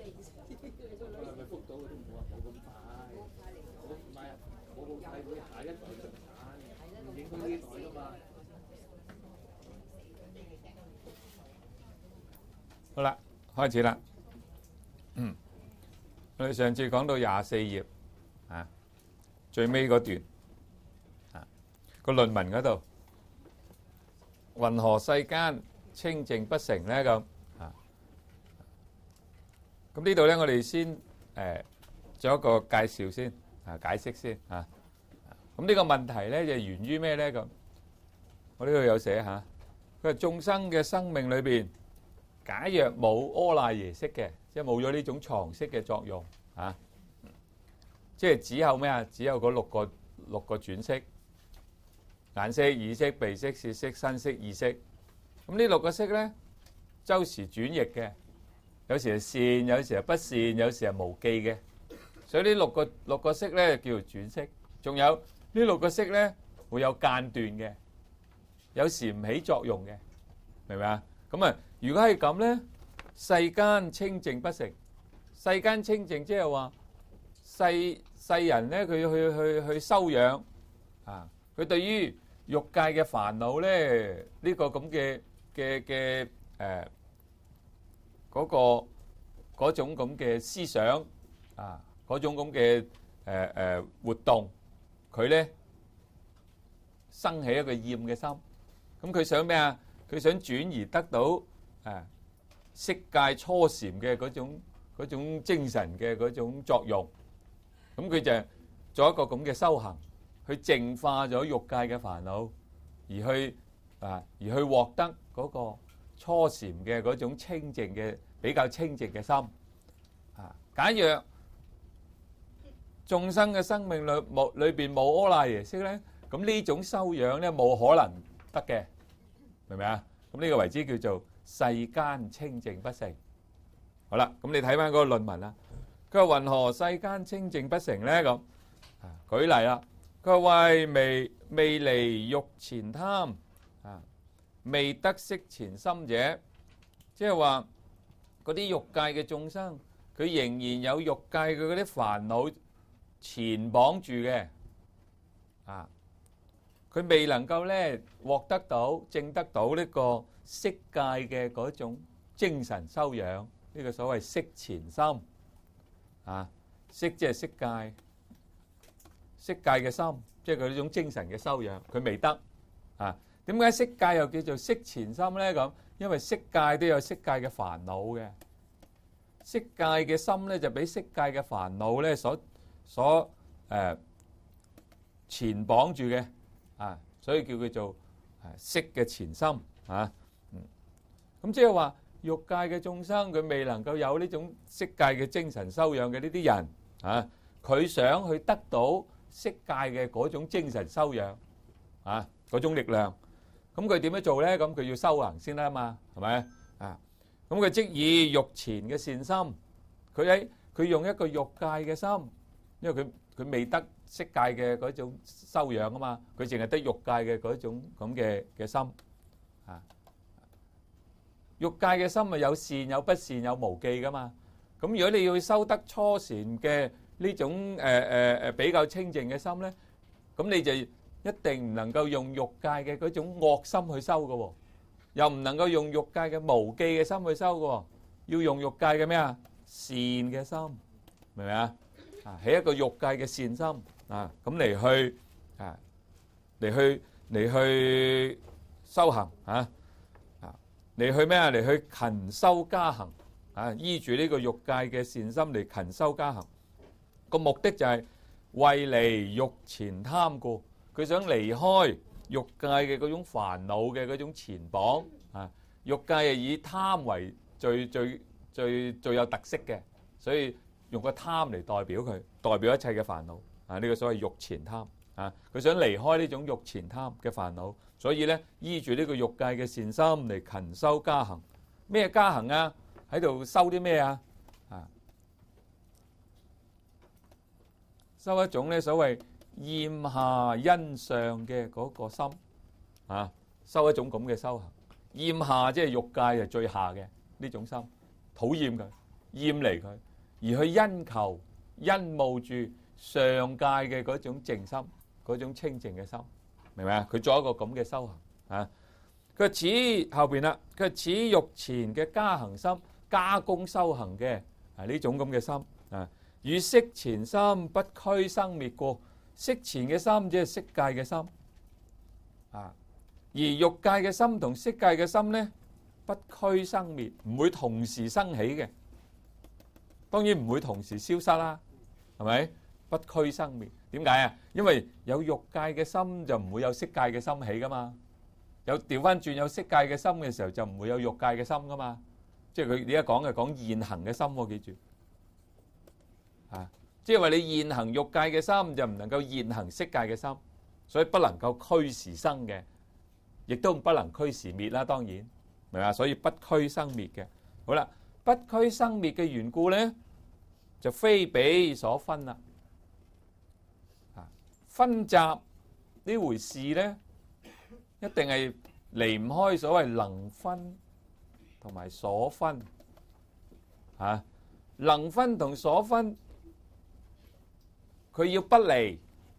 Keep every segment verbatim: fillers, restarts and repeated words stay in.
咪福島嗰啲冇話冇咁快，冇唔係啊，冇咁快會下一代出產，唔影響呢代噶嘛。 好啦，開始啦。嗯，我哋上次講到廿四頁啊，最尾嗰段啊，個論文嗰度，雲何世間清淨不成咧？咁啊，咁呢度咧，我哋先誒做一個介紹先啊，解釋先啊。咁呢個問題咧就源於咩咧？咁我呢度有寫嚇，佢話眾生嘅生命裏邊，假若冇阿賴耶識嘅，即係冇咗呢種藏識嘅作用啊，即係只有咩啊？只有嗰六個六個轉識，眼識、耳識、鼻識、舌識、身識、意識。咁呢六個識咧，周時轉易嘅，有時係善，有時係不善，有時係無記嘅。所以呢六個六個識咧叫做轉識。仲有呢六個識咧會有間斷嘅，有時唔起作用嘅，明唔明啊？咁啊，如果係咁咧，世間清淨不成。世間清淨即係話世世人咧，佢去去去修養啊，佢對於欲界嘅煩惱咧，呢個咁嘅嘅嘅誒嗰個嗰種咁嘅思想啊，嗰種咁嘅誒誒活動，佢咧生起一個厭嘅心。咁佢想咩啊？佢想轉移得到誒色界初禪嘅嗰種嗰種精神嘅嗰種作用。咁佢就做一個咁嘅修行，去淨化咗欲界嘅煩惱，而去啊而去獲得嗰個初禪嘅嗰種清淨嘅比較清淨嘅心。啊，假若眾生嘅生命裏冇裏邊冇阿賴耶識咧，咁呢種修養咧冇可能得嘅，明唔明啊？咁呢個為之叫做世間清淨不成。好啦，咁你睇翻嗰個論文啦。佢話雲何世間清淨不成咧？咁啊，舉例啦。佢話為未未離欲前貪啊，未得色前心者，即係話嗰啲欲界嘅眾生，佢仍然有欲界嘅嗰啲煩惱纏綁住嘅啊，佢未能夠咧獲得到證得到呢個色界嘅嗰種精神修養，呢個所謂色前心啊，色即係色界，色界嘅心，即係佢呢種精神嘅修養，佢未得啊。點解色界又叫做色前心咧？咁因為色界都有色界嘅煩惱嘅，色界嘅心咧就俾色界嘅煩惱咧所所誒纏綁住嘅啊，所以叫佢做誒色嘅前心啊。嗯，咁即係話欲界嘅眾生，佢未能夠有呢種色界嘅精神修養嘅呢啲人啊，佢想去得到色界嘅嗰種精神修養啊，嗰種力量，咁佢點樣做咧？咁佢要修行先啦嘛，係咪啊？咁佢即以欲前嘅善心，佢喺佢用一個欲界嘅心，因為佢佢未得色界嘅嗰種修養啊嘛，佢淨係得欲界嘅嗰種咁嘅嘅心啊。欲界嘅心咪有善有不善有無記噶嘛。咁如果你要修得初禪嘅呢種誒誒誒比較清淨嘅心咧，咁你就一定唔能夠用欲界嘅嗰種惡心去修嘅，又唔能夠用欲界嘅無記嘅心去修嘅，要用欲界嘅咩啊？善嘅心，明唔明啊？啊，起一個欲界嘅善心啊，咁嚟去啊，嚟去嚟去修行啊。嚟去咩啊？嚟去勤修加行啊！依住呢個欲界嘅善心嚟勤修加行，個目的就係為離欲前貪故，佢想離開欲界嘅嗰種煩惱嘅嗰種纏綁啊！欲界係以貪為最最最最有特色嘅，所以用個貪嚟代表佢，代表一切嘅煩惱啊！呢個所謂欲前貪啊！佢想離開呢種欲前貪嘅煩惱。所以咧，依住呢個欲界嘅善心嚟勤修加行。咩加行啊？喺度修啲咩啊？啊，修一種咧所謂厭下欣上嘅嗰個心啊，修一種咁嘅修行。厭下即係欲界係最下嘅呢種心，討厭佢。 厭離佢，而去因求、因慕住上界嘅嗰種靜心、嗰種清淨嘅心，明唔明啊？佢做一個咁嘅修行啊。佢話此後邊啦，佢話此欲前嘅加行心、加工修行嘅啊呢種咁嘅心啊，與色前心不俱生滅故，色前嘅心即係色界嘅心啊，而欲界嘅心同色界嘅心咧不俱生滅，唔會同時生起嘅，當然唔會同時消失啦，係咪？不俱生滅，點解啊？因為有欲界嘅心就唔會有色界嘅心起噶嘛。有調翻轉有色界嘅心嘅時候，就唔會有欲界嘅心噶嘛。即係佢而家講嘅講現行嘅心喎，記住啊！即係話你現行欲界嘅心就唔能夠現行色界嘅心，所以不能夠俱時生嘅，亦都不能俱時滅啦。當然明嘛？所以不俱生滅嘅。好啦，不俱生滅嘅緣故咧，就非彼所分啦。啊，分集呢回事咧，一定係離唔開所謂能分同埋所分啊。能分同所分，佢要不離，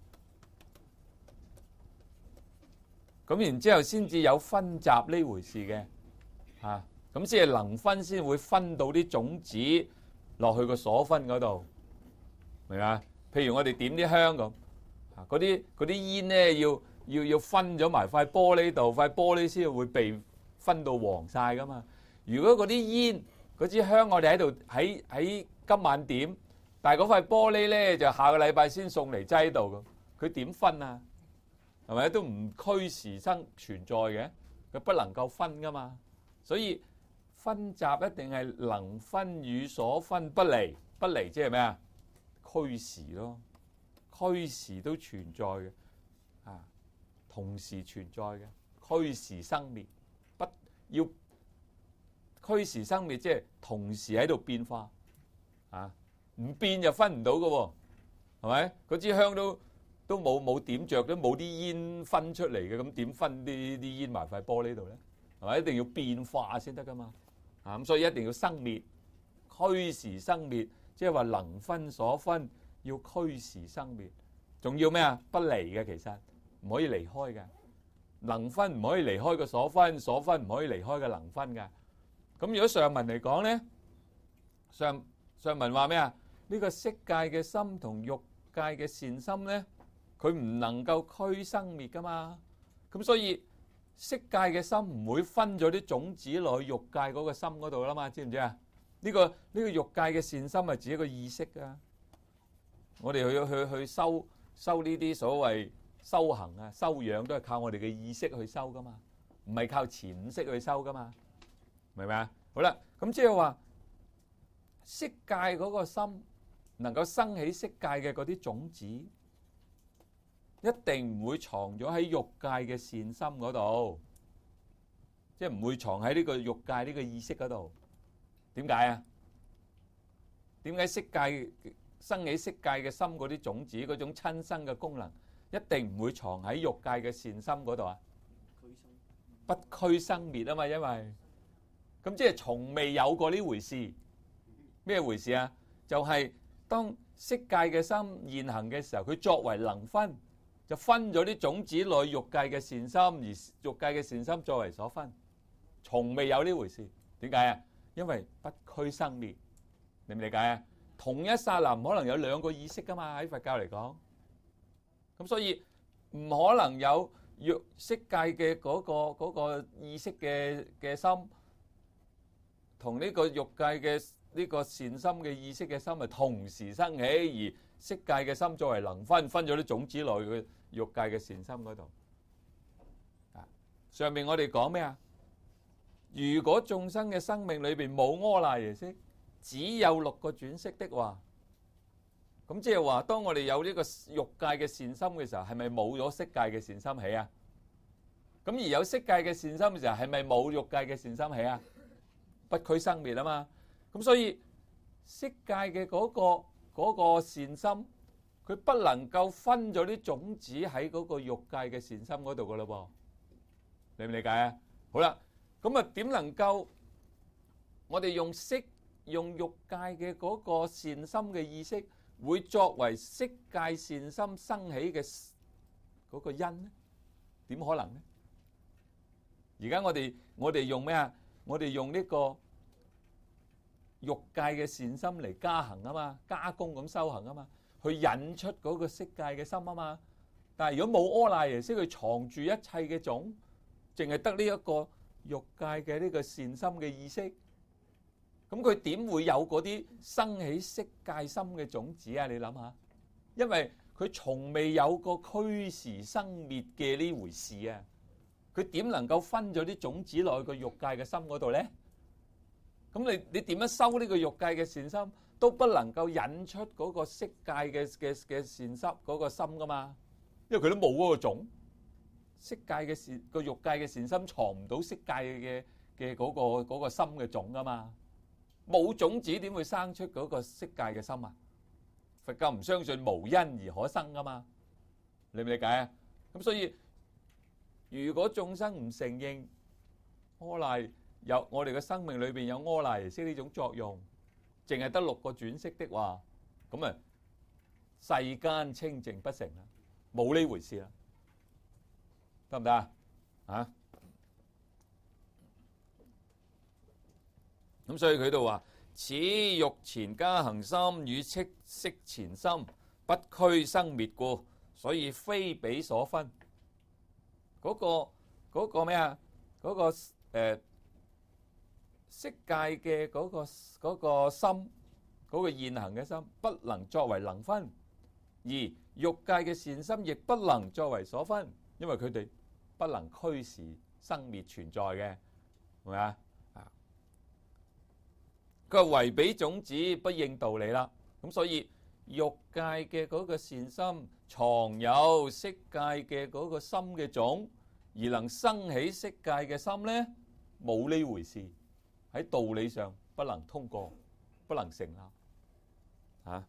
咁然之後先至有分集呢回事嘅啊。咁先係能分先會分到啲種子落去個所分嗰度，明嘛？譬如我哋點啲香咁，嗰啲嗰啲煙咧要。要要分咗埋塊玻璃度，塊玻璃先會被分到黃晒噶嘛。如果嗰啲煙嗰支香我哋喺度喺喺今晚點，但係嗰塊玻璃咧就下個禮拜先送嚟擠度咁，佢點分啊？係咪都唔俱時生存在嘅？佢不能夠分噶嘛。所以分集一定係能分與所分不離，不離即係咩啊？俱時咯，俱時都存在嘅啊。同時存在嘅，俱時生滅，不要俱時生滅，即係同時喺度變化啊！唔變就分唔到嘅喎，係咪？嗰支香都都冇冇點着，都冇啲煙分出嚟嘅，咁點分啲啲煙埋塊玻璃度咧？係咪？一定要變化先得噶嘛？啊咁，所以一定要生滅，俱時生滅，即係話能分所分要俱時生滅，仲要咩啊？不離嘅其實。唔可以離開嘅，能分唔可以離開個所分，所分唔可以離開個能分嘅。咁如果上文嚟講咧，上上文話咩啊？呢個色界嘅心同欲界嘅善心咧，佢唔能夠俱生滅噶嘛。咁所以色界嘅心唔會分咗啲種子落去欲界嗰個心嗰度啦嘛，知唔知啊？呢個呢個欲界嘅善心係指一個意識噶。我哋去去去修修呢啲所謂修行啊、修養都係靠我哋嘅意識去修噶嘛，唔係靠前五識去修噶嘛，明唔明啊？好啦，咁即係話色界嗰個心能夠生起色界嘅嗰啲種子，一定唔會藏咗喺欲界嘅善心嗰度，即係唔會藏喺呢個欲界呢個意識嗰度。點解啊？點解色界生起色界嘅心嗰啲種子嗰種親生嘅功能？一定唔會藏喺欲界嘅善心嗰度啊！不俱生滅啊嘛，因為咁即係從未有過呢回事。咩回事啊？就係當色界嘅心現行嘅時候，佢作為能分，就分咗啲種子落去欲界嘅善心，而欲界嘅善心作為所分，從未有呢回事。點解啊？因為不俱生滅，明唔理解啊？同一剎那唔可能有兩個意識噶嘛，喺佛教嚟講。咁所以唔可能有欲色界嘅嗰個嗰個意識嘅嘅心，同呢個欲界嘅呢個善心嘅意識嘅心係同時生起，而色界嘅心作為能分，分咗啲種子落去欲界嘅善心嗰度。啊，上面我哋講咩啊？如果眾生嘅生命裏邊冇阿賴耶識，只有六個轉識的話，咁即係話，當我哋有呢個欲界嘅善心嘅時候，係咪冇咗色界嘅善心起啊？咁而有色界嘅善心嘅時候，係咪冇欲界嘅善心起啊？不俱生滅啊嘛。咁所以色界嘅嗰個嗰個善心，佢不能夠分咗啲種子喺嗰個欲界嘅善心嗰度噶咯噃。理唔理解啊？好啦，咁啊點能夠我哋用色用欲界嘅嗰個善心嘅意識，會作為色界善心生起嘅嗰個因呢？點可能呢？而家我哋我哋用咩啊？我哋用呢個欲界嘅善心嚟加行啊嘛，加工咁修行啊嘛，去引出嗰個色界嘅心啊嘛。但係如果冇阿賴耶識去藏住一切嘅種，淨係得呢一個欲界嘅呢個善心嘅意識，咁佢點會有嗰啲生起色界心嘅種子啊？你諗下，因為佢從未有過俱時生滅嘅呢回事啊！佢點能夠分咗啲種子落去個欲界嘅心嗰度咧？咁你你點樣修呢個欲界嘅善心，都不能夠引出嗰個色界嘅嘅嘅善心嗰個心噶嘛？因為佢都冇嗰個種，色界嘅善個欲界嘅善心藏唔到色界嘅嘅嗰個嗰個心嘅種噶嘛？冇種子點會生出嗰個色界嘅心啊？佛教唔相信無因而可生噶嘛？理唔理解啊？咁所以如果眾生唔承認阿賴有我哋嘅生命裏邊有阿賴耶識呢種作用，淨係得六個轉識的話，咁啊世間清淨不成啦，冇呢回事啦，得唔得啊？啊？咁所以佢度話：此欲前加行心與色前心不俱生滅故，所以非彼所分。嗰、嗰個嗰、嗰個咩啊？嗰、嗰個誒、呃、色界嘅嗰、嗰個嗰、嗰個心，嗰、嗰個現行嘅心，不能作為能分；而欲界嘅善心亦不能作為所分，因為佢哋不能俱時生滅存在嘅，係咪啊？佢話唯彼種子不應道理啦，咁所以欲界嘅嗰個善心藏有色界嘅嗰個心嘅種，而能生起色界嘅心咧，冇呢回事，喺道理上不能通過，不能成立。吓、啊，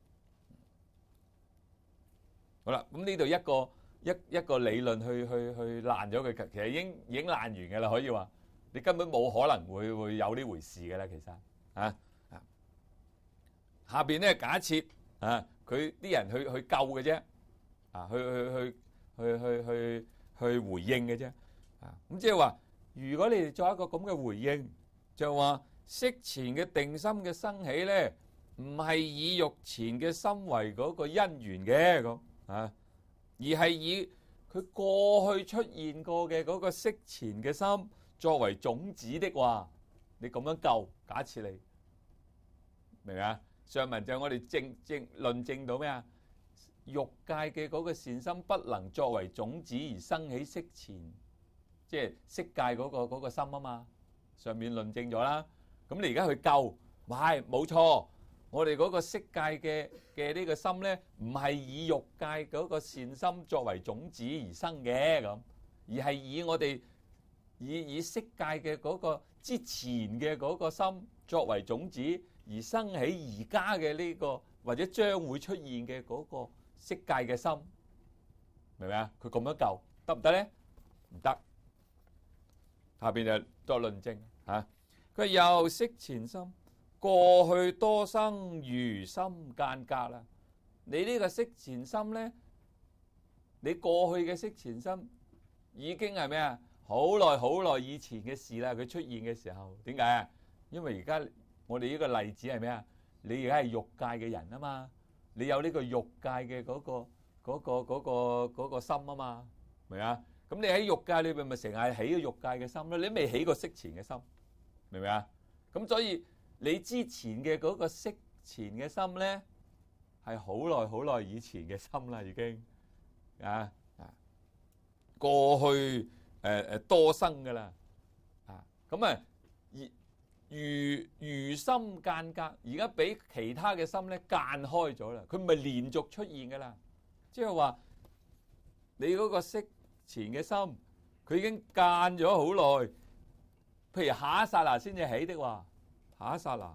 好啦，咁呢度一個一一個理論去去去爛咗佢，其實已經已經爛完嘅啦，可以話你根本冇可能會會有呢回事嘅啦，其實。啊啊！下邊咧假設啊，佢啲人去去救嘅啫，啊，去去去去去去去回應嘅啫，啊，咁即係話，如果你哋作一個咁嘅回應，就話色前嘅定心嘅生起咧，唔係以欲前嘅心為嗰個因緣嘅咁啊，而係以佢過去出現過嘅嗰個色前嘅心作為種子的話。你咁樣救，假設你明唔明啊？上文就係我哋證證論證到咩啊？欲界嘅嗰個善心不能作為種子而生起色前，即係色界嗰個嗰個心啊嘛。上面論證咗啦。咁你而家去救，係冇錯。我哋嗰個色界嘅嘅呢個心咧，唔係以欲界嗰個善心作為種子而生嘅咁，而係以我哋。以以色界嘅嗰個之前嘅嗰個心作為種子而生起而家嘅呢個或者將會出現嘅嗰個色界嘅心，明唔明啊？佢咁樣救得唔得咧？唔得。下邊就作論證嚇。佢又色前心過去多生如心間隔啦。你呢個色前心咧，你過去嘅色前心已經係咩啊？好耐好耐以前嘅事啦，佢出現嘅時候，點解啊？因為而家我哋呢個例子係咩啊？你而家係欲界嘅人啊嘛，你有呢個欲界嘅嗰個嗰個嗰個嗰個心啊嘛，明啊？咁你喺欲界裏邊咪成日起個欲界嘅心咯？你未起過色前嘅心，明唔明啊？咁所以你之前嘅嗰個色前嘅心咧，係好耐好耐以前嘅心啦，已經啊啊過去。誒、呃、誒多生噶啦，啊咁啊，如如如心間隔，而家俾其他嘅心咧間開咗啦，佢唔係連續出現噶啦，即係話你嗰個色前嘅心，佢已經間咗好耐，譬如下一剎那先至起的話，下一剎那，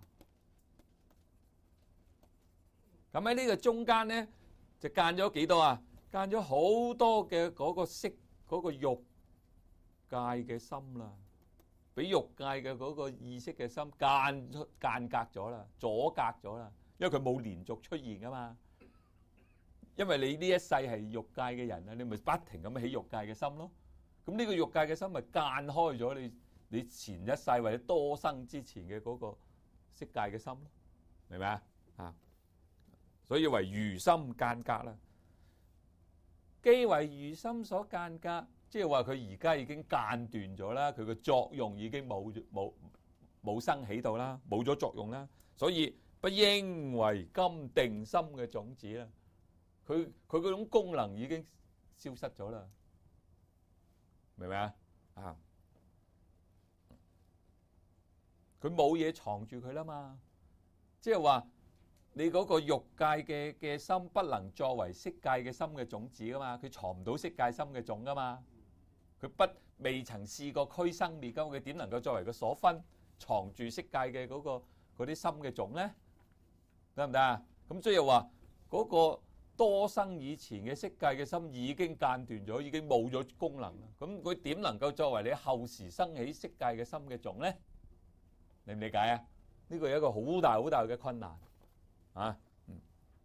咁喺呢個中間咧就間咗幾多啊？間咗好多嘅嗰個色嗰、嗰個欲界嘅心啦， 俾欲界嘅嗰個意識嘅心間出間隔咗啦，阻隔咗啦，因為佢冇連續出現噶嘛。因為你呢一世係欲界嘅人啊，你咪不停咁起欲界嘅心咯。咁呢個欲界嘅心咪間開咗你你前一世或者多生之前嘅嗰個色界嘅心咯，明唔明啊？啊，所以為餘心間隔啦。既為餘心所間隔，即係話佢而家已經間斷咗啦，佢個作用已經冇冇冇生起到啦，冇咗作用啦，所以不應為今定心嘅種子啦。佢佢嗰種功能已經消失咗啦，明唔明啊？啊，佢冇嘢藏住佢啦嘛，即係話你嗰個欲界嘅嘅心不能作為色界嘅心嘅種子噶嘛，佢藏唔到色界心嘅種噶嘛，佢不未曾試過俱生滅根，佢點能夠作為個所分藏住色界嘅嗰個嗰啲心嘅種咧？得唔得啊？咁所以話嗰個多生以前嘅色界嘅心已經間斷咗，已經冇咗功能啦。咁佢點能夠作為你後時生起色界嘅心嘅種咧？理唔理解啊？呢個係一個好大好大嘅困難啊！嗯，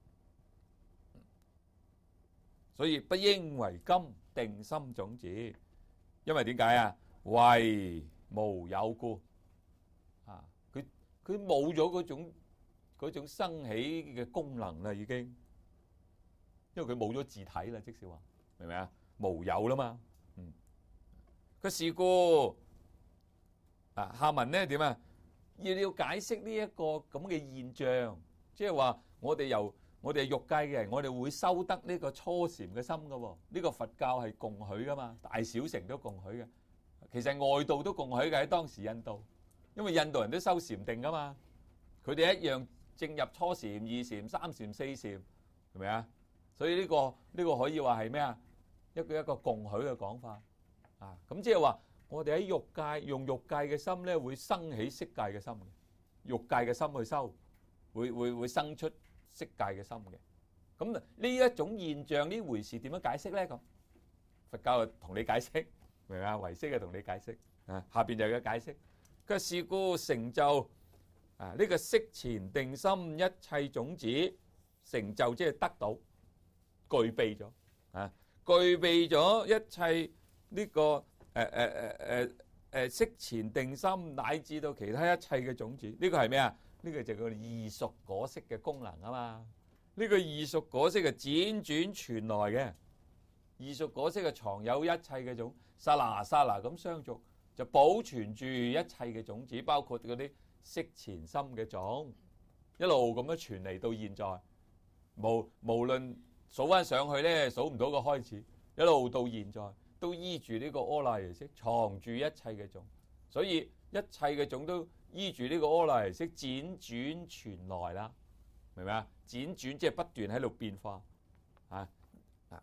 所以不應為今定心種子，因為點解啊？為無有故啊！佢佢冇咗嗰種嗰種生起嘅功能啦，已經。因為佢冇咗自體啦，即是話，明唔明啊？無有啦嘛，嗯。佢是故啊，下文咧點啊？要你要解釋呢一個咁嘅現象，即係話我哋由我哋係欲界嘅人，我哋會修得呢個初禪嘅心噶喎。呢個佛教係共許噶嘛，大小乘都共許嘅。其實外道都共許嘅，喺當時印度，因為印度人都修禪定噶嘛，佢哋一樣正入初禪、二禪、三禪、四禪，係咪啊？所以呢個呢個可以話係咩啊？一個一個共許嘅講法啊！咁即係話我哋喺欲界用欲界嘅心咧，會生起色界嘅心嘅，欲界嘅心去修，會會會生出色界嘅心嘅。咁呢一種現象呢回事點樣解釋咧？咁佛教就同你解釋，明唔明啊？唯識就同你解釋啊。下邊就有個解釋，佢是故成就啊呢個色前定心一切種子成就，即係得到。具備咗啊！具備咗一切呢個誒誒誒誒誒色前定心，乃至到其他一切嘅種子，呢個係咩啊？呢個就叫異熟果識嘅功能啊嘛！呢個異熟果識係輾轉傳來嘅，異熟果識係藏有一切嘅種，剎那剎那咁相續，就保存住一切嘅種子，包括嗰啲色前心嘅種，一路咁樣傳嚟到現在，無無論。數翻上去咧，數唔到個開始，一路到現在都依住呢個阿賴耶識藏住一切嘅種，所以一切嘅種都依住呢個阿賴耶識輾轉傳來啦，明唔明啊？輾轉即係不斷喺度變化啊啊！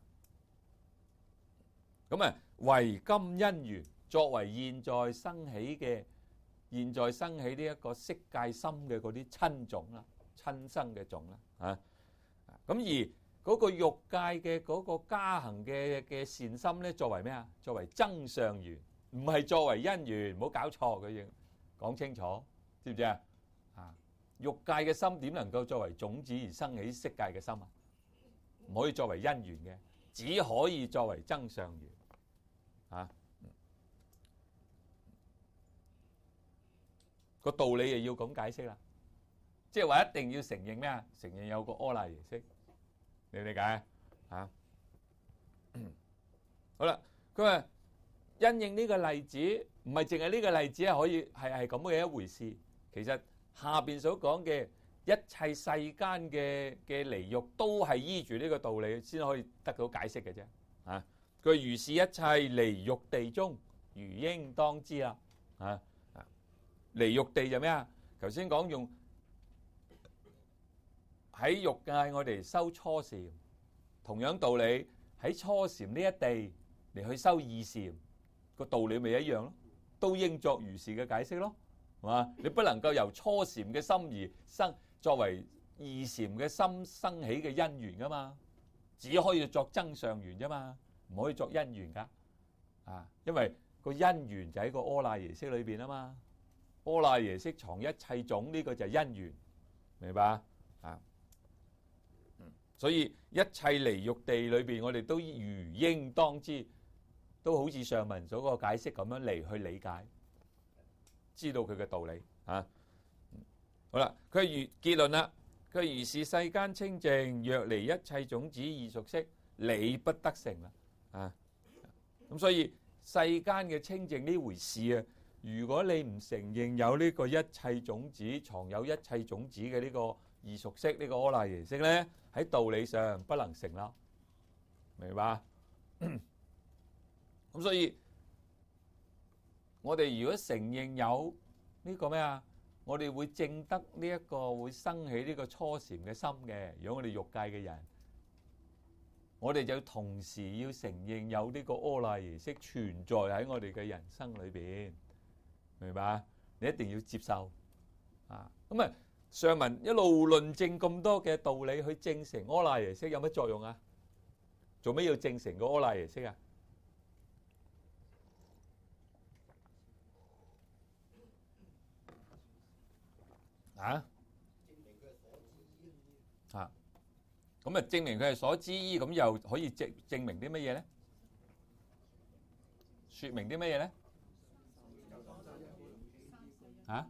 咁啊，為今因緣作為現在生起嘅，現在生起呢一個色界心嘅嗰啲親種啦，親生嘅種啦啊！咁而嗰個欲界嘅嗰個加行嘅嘅善心咧，作為咩啊？作為增上緣，唔係作為因緣，唔好搞錯嘅嘢，講清楚，知唔知啊？啊，欲界嘅心點能夠作為種子而生起色界嘅心啊？唔可以作為因緣嘅，只可以作為增上緣。啊，個道理又要咁解釋啦，即係話一定要承認咩啊？承認有個阿賴耶識。你理解啊？好啦，佢話因應呢個例子，唔係淨係呢個例子係可以係係咁嘅一回事。其實下邊所講嘅一切世間嘅嘅離欲，都係依住呢個道理先可以得到解釋嘅啫。啊，佢如是一切離欲地中，如應當知啦。啊啊，離欲地就咩啊？頭先講用。喺欲界我哋修初禪，同樣道理喺初禪呢一地嚟去修二禪，個道理咪一樣咯，都應作如是嘅解釋咯，係嘛？你不能夠由初禪嘅心而生作為二禪嘅心生起嘅因緣噶嘛，只可以作增上緣啫嘛，唔可以作因緣噶，啊，因為嗰個因緣就喺個阿賴耶識裏邊啊嘛。阿賴耶識藏一切種，呢個就係因緣，明白啊？所以一切離欲地裏邊，我哋都如應當知，都好似上文所個解釋咁樣嚟去理解，知道佢嘅道理啊。好啦，佢係如結論啦。佢係如是世間清淨，若離一切種子異熟識，理不得成啦。啊，咁所以世間嘅清淨呢回事啊，如果你唔承認有呢個一切種子藏有一切種子嘅呢個異熟識，呢個阿賴耶識咧，喺道理上不能成立，明白？咁所以我哋如果承認有呢個咩啊，我哋會證得呢一個會生起呢個初禪嘅心嘅。如果我哋欲界嘅人，我哋就同時要承認有呢個阿賴耶識存在喺我哋嘅人生裏邊，明白？你一定要接受啊！咁啊，上文一路論證咁多嘅道理去證成阿賴耶識有乜作用啊？做咩要證成個阿賴耶識啊？啊？啊？咁啊，證明佢係所知依，咁又可以證證明啲乜嘢咧？説明啲乜嘢咧？啊？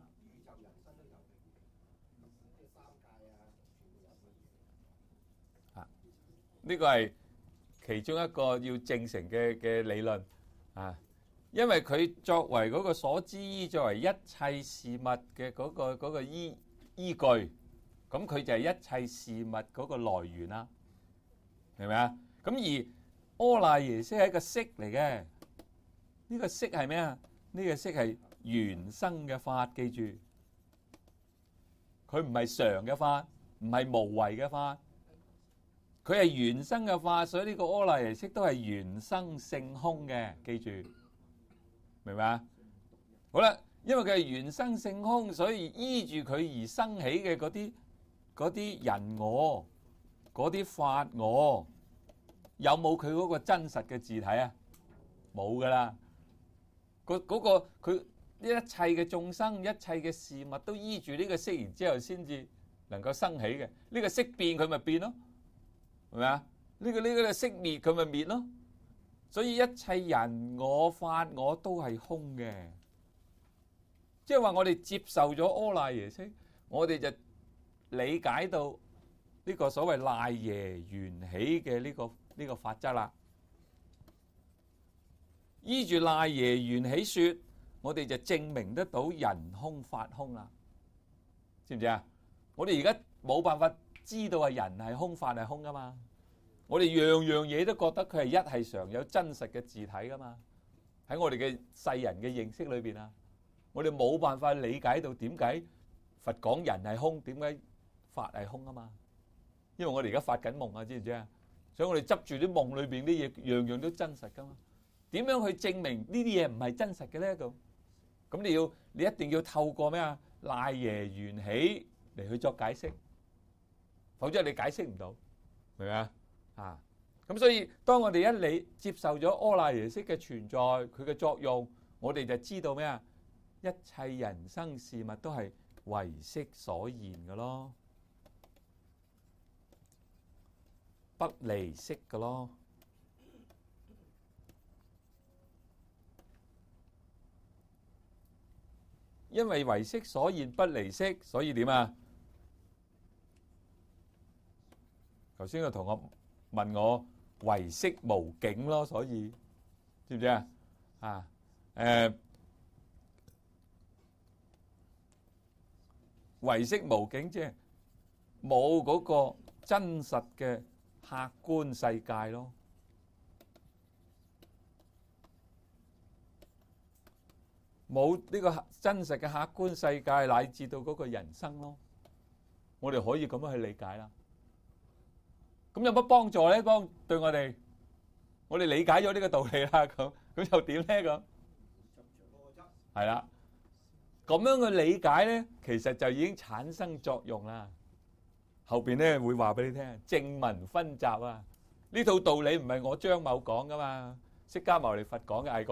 啊？呢個係其中一個要證成嘅嘅理論啊，因為佢作為嗰個所知依，作為一切事物嘅嗰個嗰個依依據，咁佢就係一切事物嗰個來源啦，明唔明啊？咁而阿賴耶識係一個識嚟嘅，呢個識係咩啊？呢個識係緣生嘅法，記住，佢唔係常嘅法，唔係無為嘅法，佢係緣生嘅法，所以呢個阿賴耶識都係緣生性空嘅，記住，明唔明啊？好啦，因為佢係緣生性空，所以依住佢而生起嘅嗰啲嗰啲人我，嗰啲法我，有冇佢嗰個真實嘅自體啊？冇噶啦，嗰嗰個佢一切嘅眾生，一切嘅事物都依住呢個識，然之後先至能夠生起嘅。呢個識變，佢咪變咯，係咪啊？呢個呢個識滅，佢咪滅咯。所以一切人我法我都係空嘅，即係話我哋接受咗阿賴耶識，我哋就理解到呢個所謂賴耶緣起嘅呢個呢個法則啦。依住賴耶緣起說，我哋就證明得到人空法空啦。知唔知啊？我哋而家冇辦法知道係人係空，法係空噶嘛。我哋樣樣嘢都覺得佢係一係常有真實嘅自體噶嘛。喺我哋嘅世人嘅認識裏邊啊，我哋冇辦法理解到點解佛講人係空，點解法係空啊嘛。因為我哋而家發緊夢啊，知唔知啊？所以我哋執住啲夢裏邊啲嘢，樣樣都真實噶嘛。點樣去證明呢啲嘢唔係真實嘅咧？咁咁你要你一定要透過咩啊？賴耶緣起嚟去作解釋，否則你解釋唔到，明唔明啊？啊，咁所以當我哋一理接受咗阿賴耶識嘅存在，佢嘅作用，我哋就知道咩啊？一切人生事物都係唯識所現嘅咯，不離識嘅咯。因為唯識所現不離識，所以點啊？頭先個同學問我唯識無境咯，所以知唔知啊？啊，誒，唯識無境即係冇嗰個真實嘅客觀世界咯。冇呢個真實嘅客觀世界，乃至到嗰個人生咯，我哋可以咁樣去理解啦。咁有乜幫助咧？幫對我哋，我哋理解咗呢個道理啦。咁咁又點咧？咁係啦，咁樣去理解咧，其實就已經產生作用啦。後邊咧會話俾你聽，正文分集啊，呢套道理唔係我張某講噶嘛，釋迦牟尼佛講嘅喺嗰度。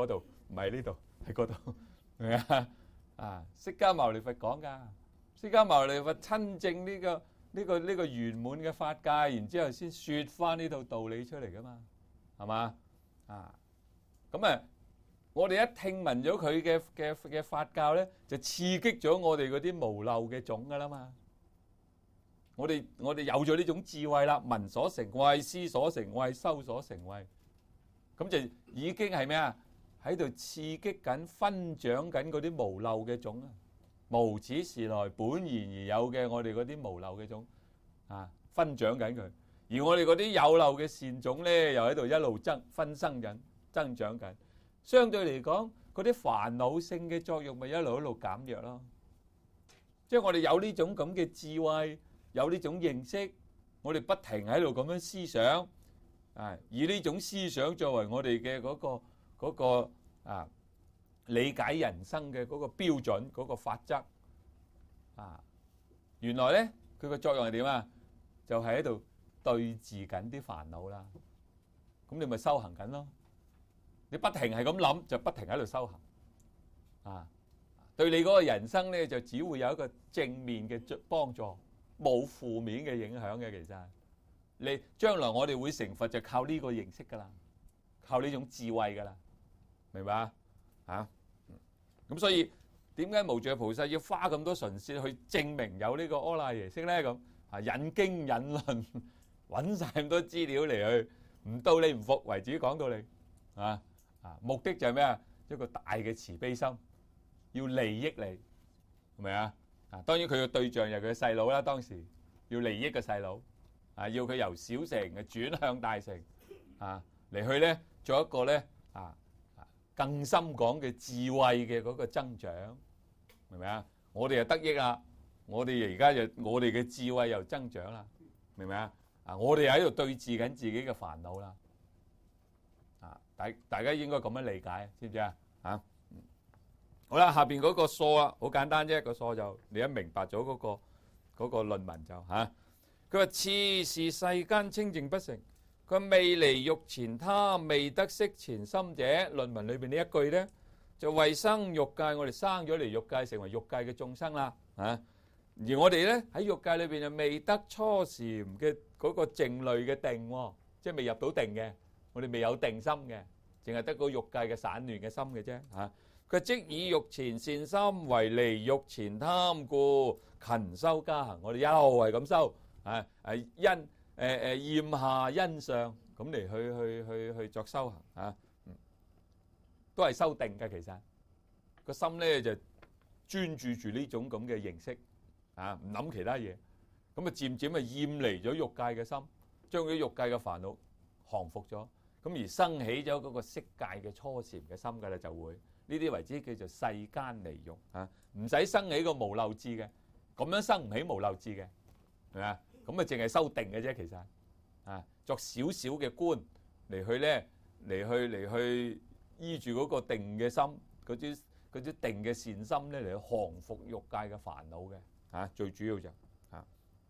唔係呢度，喺嗰度，明唔明啊？啊，釋迦牟尼佛講㗎，釋迦牟尼佛親證呢個呢個呢個圓滿嘅法界，然之後先説翻呢套道理出嚟㗎嘛，係嘛？啊，咁啊，我哋一聽聞咗佢嘅嘅嘅法教咧，就刺激咗我哋嗰啲無漏嘅種㗎啦嘛。我哋我哋有咗呢種智慧啦，聞所成慧，思所成慧，修所成慧，咁就已經係咩啊？喺度刺激緊、分長緊嗰啲無漏嘅種啊！無始時來本然而有嘅我哋嗰啲無漏嘅種啊，分長緊佢。而我哋嗰啲有漏嘅善種咧，又喺度一路增分生緊、增長緊。相對嚟講，嗰啲煩惱性嘅作用咪一路一路減弱咯。即係我哋有呢種咁嘅智慧。有呢種認識，我哋不停喺度咁樣思想，啊，以呢種思想作為我哋嘅嗰個嗰個啊理解人生嘅嗰個標準嗰個法則，啊，原來咧佢個作用係點啊？就係喺度對治緊啲煩惱啦。咁你咪修行緊咯。你不停係咁諗，就不停喺度修行，啊，對你嗰個人生咧就只會有一個正面嘅幫助。冇負面嘅影響嘅，其實你將來我哋會成佛就靠呢個認識噶啦，靠呢種智慧噶啦，明白啊？嚇，咁所以點解無著菩薩要花咁多唇舌去證明有呢個阿賴耶識咧？咁啊引經引論揾曬咁多資料嚟去，唔到你唔服為止講到你啊啊！目的就係咩啊？一個大嘅慈悲心，要利益你，係咪啊？啊，當然佢嘅對象就係佢嘅細佬啦。當時要利益個細佬，啊，要佢由小乘嘅轉向大乘，啊，嚟去咧做一個咧啊更深廣嘅智慧嘅嗰個增長，明唔明啊？我哋就得益啦，我哋而家就我哋嘅智慧又增長啦，明唔明啊？啊，我哋喺度對治緊自己嘅煩惱啦，啊，大大家應該咁樣理解，知唔知啊？嚇！好啦，下邊嗰個疏啊，好簡單啫，個疏就你一明白咗嗰個嗰個論文就嚇。佢話：次是世間清淨不成，佢話未離欲前貪，未得色前心者。論文裏邊呢一句咧，就為生欲界，我哋生咗嚟欲界，成為欲界嘅眾生啦嚇。而我哋咧喺欲界裏邊就未得初禪嘅嗰個靜慮嘅定，即係未入到定嘅，我哋未有定心嘅，淨係得個欲界嘅散亂嘅心嘅啫嚇。佢即以欲前善心為離欲前貪故，勤修加行。我哋一路係咁修，啊誒因誒誒厭下欣上咁嚟去去去去作修行啊，都係修定嘅。其實個心咧就專注住呢種咁嘅形式啊，唔諗其他嘢，咁啊漸漸啊厭離咗欲界嘅心，將啲欲界嘅煩惱降服咗，咁而生起咗嗰個色界嘅初禪嘅心㗎啦，就會。呢啲為之叫做世間離欲啊，唔使生起個無漏智嘅，咁樣生唔起無漏智嘅，係咪啊？咁啊，淨係修定嘅啫，其實啊，作少少嘅觀嚟去咧，嚟去嚟去依住嗰個定嘅心，嗰啲嗰啲定嘅善心咧，嚟去降服欲界嘅煩惱嘅啊，最主要就啊，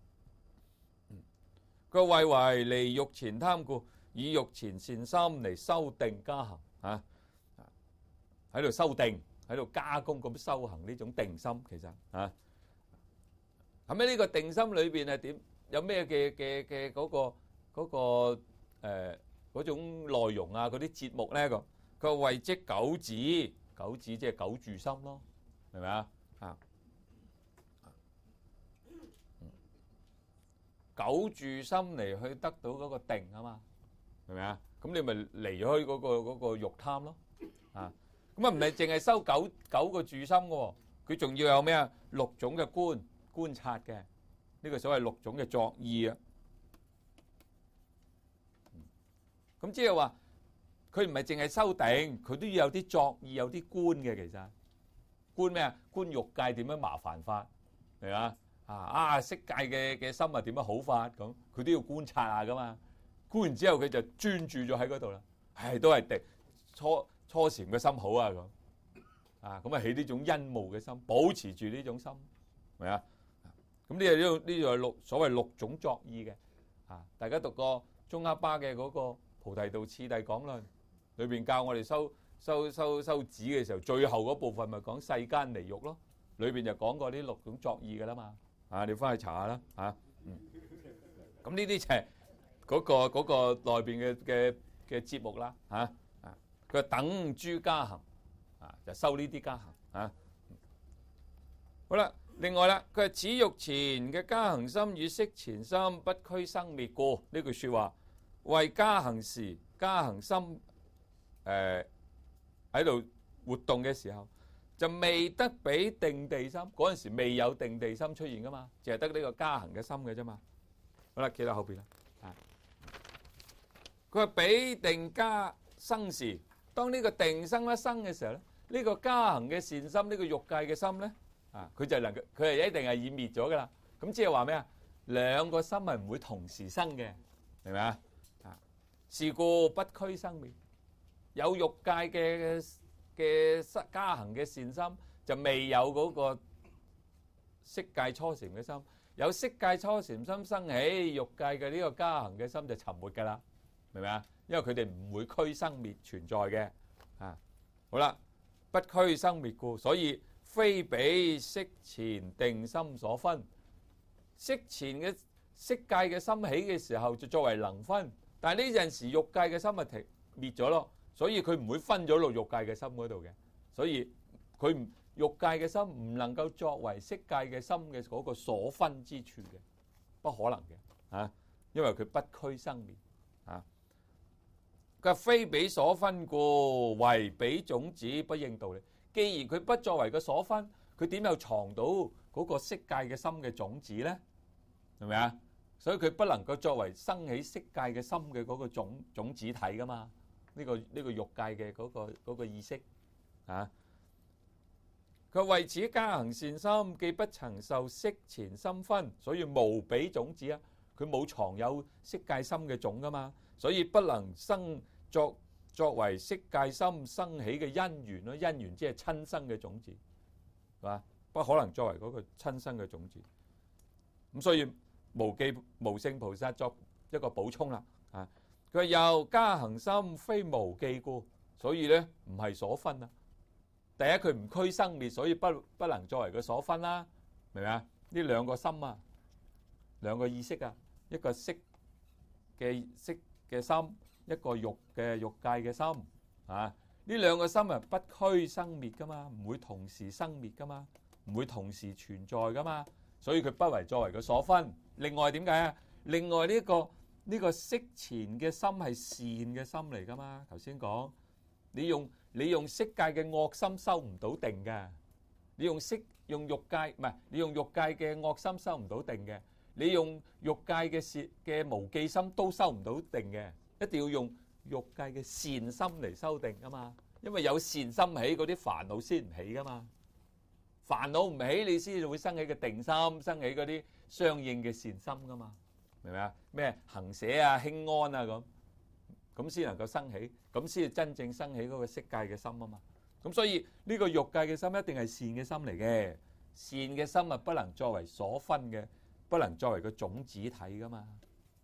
佢為為離欲前貪故，以欲前善心嚟修定加行啊。喺度修定，喺度加工咁修行呢種定心，其實啊，咁喺呢個定心裏邊係點？有咩嘅嘅嘅嗰個嗰個誒嗰種內容啊？嗰啲節目咧，個佢話為即九止，九止即係九住心咯，係咪啊？啊，九住心嚟去得到嗰個定啊嘛，係咪啊？咁你咪離開嗰個嗰個欲貪咯，啊！咁啊，唔係淨係修九九個住心嘅喎，佢仲要有咩啊？六種嘅觀觀察嘅，呢個所謂六種嘅作意啊。咁即係話，佢唔係淨係修定，佢都要有啲作意，有啲觀嘅。其實觀咩啊？觀欲界點樣麻煩法，係嘛？啊啊，色界嘅嘅心啊點樣好法咁，佢都要觀察下噶嘛。觀完之後，佢就專注咗喺嗰度啦。係都係定初。初禪嘅心好啊，咁啊，咁啊起呢種欣慕嘅心，保持住呢種心，係咪啊？咁呢個呢個呢個係六所謂六種作意嘅啊！大家讀過宗喀巴嘅嗰個《菩提道次第廣論》，裏邊教我哋修修修修止嘅時候，最後嗰部分咪講世間離欲咯，裏邊就講過呢六種作意㗎啦嘛。啊，你翻去查下啦嚇。嗯，咁呢啲就係嗰個嗰個內邊嘅嘅嘅節目啦嚇。啊，佢等諸加行啊，就收呢啲加行啊。好啦，另外啦，佢係此欲前嘅加行心與色前心不俱生滅故，呢句説話為加行時加行心誒喺度活動嘅時候，就未得彼定地心，嗰陣時未有定地心出現噶嘛，淨係得呢個加行嘅心嘅啫嘛。好啦，企到後邊啦。啊，佢話彼定加生時，當呢個定生一生嘅時候咧，呢個加行嘅善心，呢個欲界嘅心咧，啊，佢就能夠，佢係一定係已滅咗噶啦。咁即係話咩啊？兩個心係唔會同時生嘅，明唔明啊？啊，是故不俱生滅。有欲界嘅嘅加行嘅善心，就未有嗰個色界初禪嘅心。有色界初禪心生起，欲界嘅呢個加行嘅心就沉沒㗎啦，明唔明啊？因為佢哋唔會俱生滅存在嘅。啊，好啦，不俱生滅故，所以非彼色前定心所分。色前嘅色界嘅心起嘅時候，就作為能分，但係呢陣時欲界嘅心咪停滅咗咯。所以佢唔會分咗落欲界嘅心嗰度嘅，所以佢唔欲界嘅心唔能夠作為色界嘅心嘅嗰個所分之處嘅，不可能嘅啊，因為佢不俱生滅啊。佢話非彼所分故，為彼種子不應道理。既然佢不作為個所分，佢點又藏到嗰個色界嘅心嘅種子咧？係咪啊？所以佢不能夠作為生起色界嘅心嘅嗰個種種子體噶嘛。呢、這個呢、這個欲界嘅嗰、那個那個意識啊，佢為此加行善心，既不曾受色前心分，所以無彼種子啊，佢冇藏有色界心嘅種噶嘛，所以不能生作作為色界心生起嘅因緣咯，因緣即係親生嘅種子，係嘛？不可能作為嗰個親生嘅種子。咁所以無記無聖菩薩作一個補充啦，啊。佢又加行心非無記故，所以咧唔係所分啊。第一佢唔俱生滅，所以不不能作為佢所分啦，明唔明啊？呢兩個心啊，兩個意識啊，一個色嘅色嘅心，一個欲嘅欲界嘅心啊。呢兩個心啊不俱生滅噶嘛，唔會同時生滅噶嘛，唔會同時存在噶嘛，所以佢不為作為佢所分。另外點解啊？另外呢一個。呢個色前嘅心係善嘅心嚟噶嘛？頭先講你用你用色界嘅惡心收唔到定嘅，你用色用欲界唔係你用欲界嘅惡心收唔到定嘅，你用欲界嘅善嘅無記心都收唔到定嘅，一定要用欲界嘅善心嚟修定噶嘛，因為有善心起，嗰啲煩惱先唔起噶嘛，煩惱唔起你先會生起嘅定心，生起嗰啲相應嘅善心噶嘛。明唔明啊？咩行捨啊、輕安啊咁，咁先能夠生起，咁先係真正生起嗰個色界嘅心啊嘛。咁所以呢個欲界嘅心一定係善嘅心嚟嘅，善嘅心啊不能作為所分嘅，不能作為個種子體噶嘛。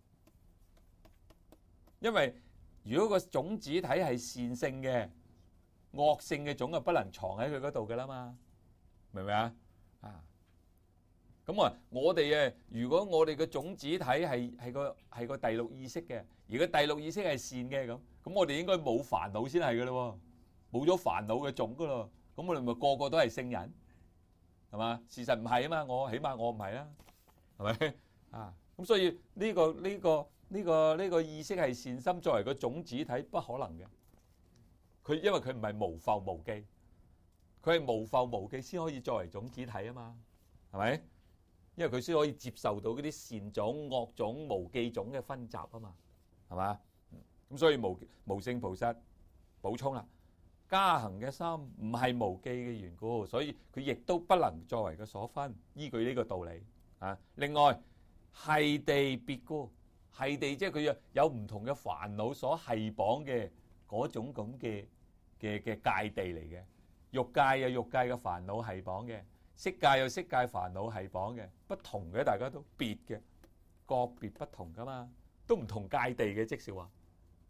因為如果個種子體係善性嘅，惡性嘅種啊不能藏喺佢嗰度噶啦嘛。明唔明啊？啊！咁啊，我哋誒，如果我哋嘅種子體係係個係個第六意識嘅，而個第六意識係善嘅咁，咁我哋應該冇煩惱先係噶咯，冇咗煩惱嘅種噶咯，咁我哋咪個個都係聖人，係嘛？事實唔係啊嘛，我起碼我唔係啦，係咪啊？咁所以呢個呢個呢個呢個意識係善心作為個種子體不可能嘅，佢因為佢唔係無覆無記，佢係無覆無記先可以作為種子體啊嘛，係咪？因為佢先可以接受到嗰啲善種、惡種、無記種嘅分集啊嘛，係嘛？咁所以無無聖菩薩補充啦，加行嘅心唔係無記嘅緣故，所以佢亦都不能作為個所分。依據呢個道理啊。另外係地別故，係地即係佢有有唔同嘅煩惱所繫綁嘅嗰種咁嘅嘅嘅界地嚟嘅。欲界有欲界嘅煩惱繫綁嘅。色界有色界煩惱係綁嘅，不同嘅，大家都別嘅，個別不同噶嘛，都唔同界地嘅，即是話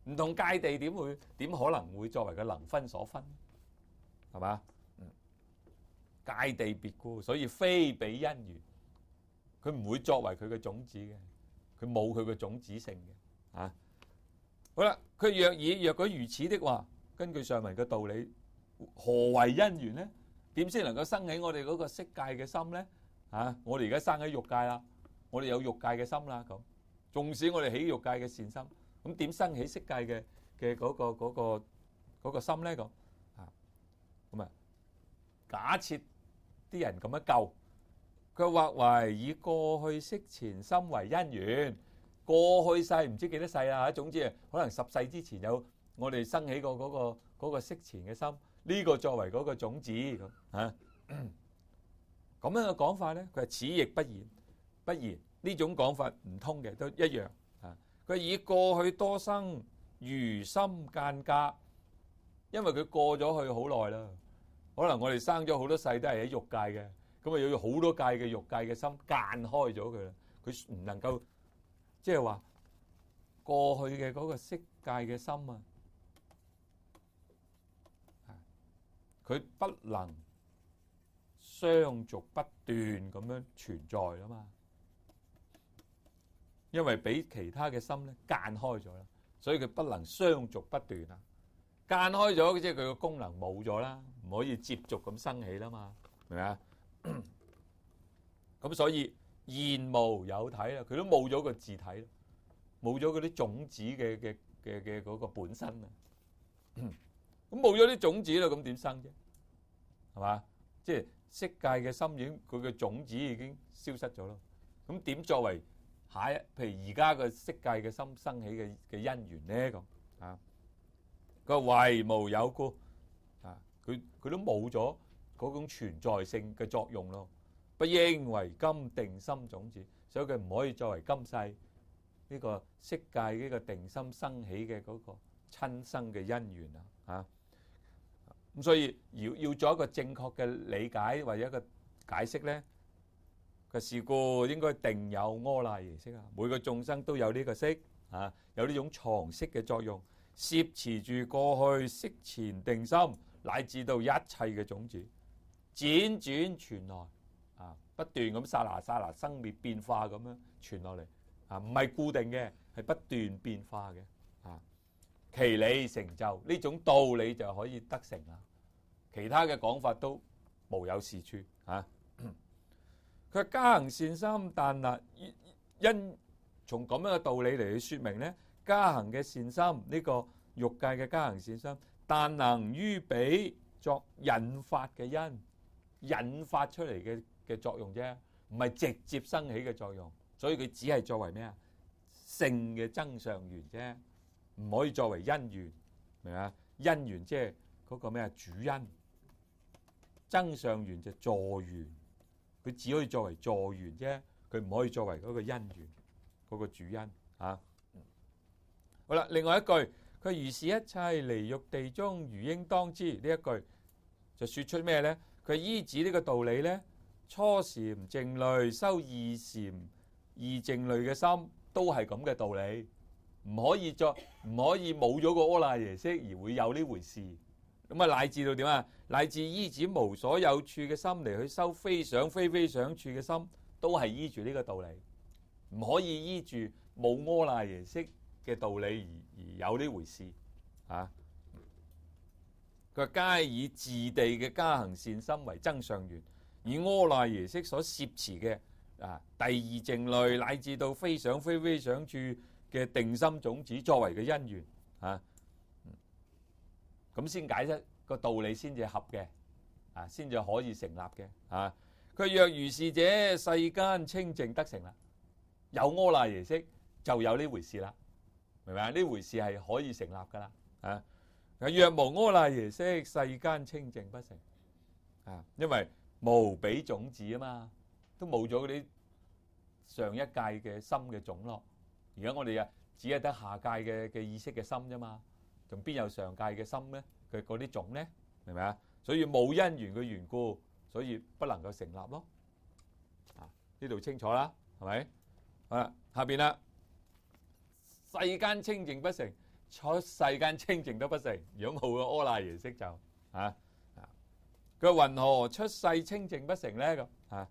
唔同界地點會點可能會作為個能分所分？係嘛？界地別故，所以非彼因緣，佢唔會作為佢嘅種子嘅，佢冇佢嘅種子性嘅。啊，好啦，佢若以若果如此的話，根據上文嘅道理，何為因緣咧？點先能夠生起我哋嗰個色界嘅心咧？啊，我哋而家生喺欲界啦，我哋有欲界嘅心啦，咁縱使我哋起欲界嘅善心，咁點生起色界嘅嘅嗰個嗰個嗰個心咧？咁啊，咁啊，假設啲人咁樣救，佢話為以過去色前心為因緣，過去世唔知幾多世啦，總之啊，可能十世之前有我哋生起過嗰個嗰個色前嘅心，呢個作為嗰個種子咁啊。咁樣嘅講法咧，佢係此亦不然，不然呢種講法唔通嘅，都一樣啊。佢以過去多生餘心間隔，因為佢過咗去好耐啦，可能我哋生咗好多世都係喺欲界嘅，咁啊有好多界嘅欲界嘅心間開咗佢啦，佢唔能夠即係話過去嘅嗰個色界嘅心啊，佢不能相續不斷咁樣存在啊嘛，因為俾其他嘅心咧間開咗啦，所以佢不能相續不斷啊。間開咗，即係佢個功能冇咗啦，唔可以接續咁生起啦嘛，明唔明啊？咁所以現無有體啦，佢都冇咗個自體啦，冇咗嗰啲種子嘅嘅嘅嘅嗰個本身啊。咁冇咗啲種子啦，咁點生啫？係嘛？即係色界嘅心已經，佢嘅種子已經消失咗咯。咁點作為下一，譬如而家嘅色界嘅心生起嘅嘅因緣咧？咁啊，佢話為無有故啊，佢佢都冇咗嗰種存在性嘅作用咯。不應為今定心種子，所以佢唔可以作為今世呢個色界呢個定心生起嘅嗰個親生嘅因緣啊！啊！咁所以要要做一個正確嘅理解或者一個解釋咧，個事故應該定有阿賴耶識啊！每個眾生都有呢個識啊，有呢種藏識嘅作用，攝持住過去色前定心，乃至到一切嘅種子，輾轉傳來啊，不斷咁剎那剎那生滅變化咁樣傳落嚟啊，唔係固定嘅，係不斷變化嘅啊。其理成就呢種道理就可以得成啦，其他嘅講法都無有是處啊。佢加行善心，但嗱因從咁樣嘅道理嚟去說明咧，加行嘅善心呢個欲界嘅加行善心，但能於彼作引發嘅因，引發出嚟嘅嘅作用啫，唔係直接生起嘅作用，所以佢只係作為咩啊？性嘅增上緣啫。唔可以作為因緣，明啊？因緣即係嗰個咩啊？主因，增上緣就助緣，佢只可以作為助緣啫，佢唔可以作為嗰個因緣，嗰個主因啊。好啦，另外一句，佢如是一切離欲地中，如應當知呢一句就說出咩咧？佢依止呢個道理咧，初禪靜慮修二禪二靜慮嘅心都係咁嘅道理。唔可以作，唔可以冇咗個阿賴耶識而會有呢回事。咁啊，乃至到點啊？乃至依止無所有處嘅心嚟去修非想非非想處嘅心，都係依住呢個道理。唔可以依住冇阿賴耶識嘅道理而而有呢回事啊！佢話皆以自地嘅加行善心為增上緣，以阿賴耶識所攝持嘅啊第二靜慮乃至到非想非非想處嘅定心種子作為嘅因緣啊，咁先解釋個道理先至合嘅啊，先至可以成立嘅啊。佢若如是者，世間清淨得成啦，有阿賴耶識就有呢回事啦，明唔明啊？呢回事係可以成立噶啦啊。若無阿賴耶識，世間清淨不成啊，因為無彼種子啊嘛，都冇咗嗰啲上一界嘅心嘅種咯。而家我哋啊，只係得下界嘅嘅意識嘅心啫嘛，仲邊有上界嘅心咧？佢嗰啲種咧，明唔明啊？所以冇因緣嘅緣故，所以不能夠成立咯。啊，呢度清楚啦，係咪？好啦，下邊啦，世間清淨不成， 出世間清淨都不成。如果冇個阿賴耶識就啊啊，佢話云何出世清淨不成咧？咁啊，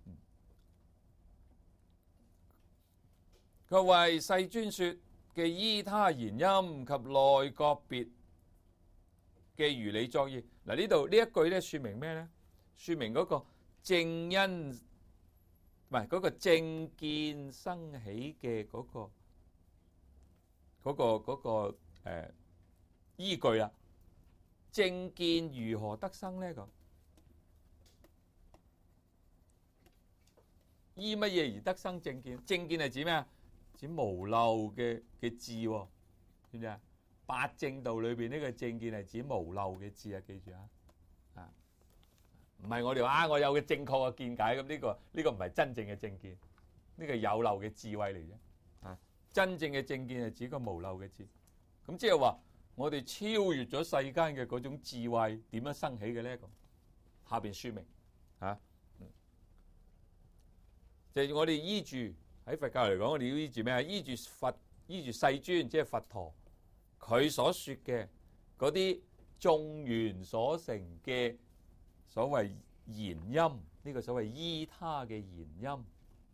佢為世尊說嘅依他言音及內各別嘅如理作意。嗱，呢度呢一句咧，說明咩咧？說明嗰個正因唔係嗰個正見生起嘅嗰個嗰個嗰個誒依據啦。正見如何得生咧？咁依乜嘢而得生正見？正見係指咩啊？指無漏嘅嘅智，知唔知啊？八正道裏邊呢個正見係指無漏嘅智啊！記住啊！啊，唔係我哋話啊，我有嘅正確嘅見解咁，呢個呢個唔係真正嘅正見，呢個有漏嘅智慧嚟啫。啊，真正嘅正見係指個無漏嘅智。咁即係話我哋超越咗世間嘅嗰種智慧，點樣生起嘅呢？咁下邊說明啊，就係我哋依住喺佛教嚟講，我哋要依住咩啊？依住佛，依住世尊，即係佛陀佢所說嘅嗰啲眾緣所成嘅所謂言音，呢個所謂依他嘅言音。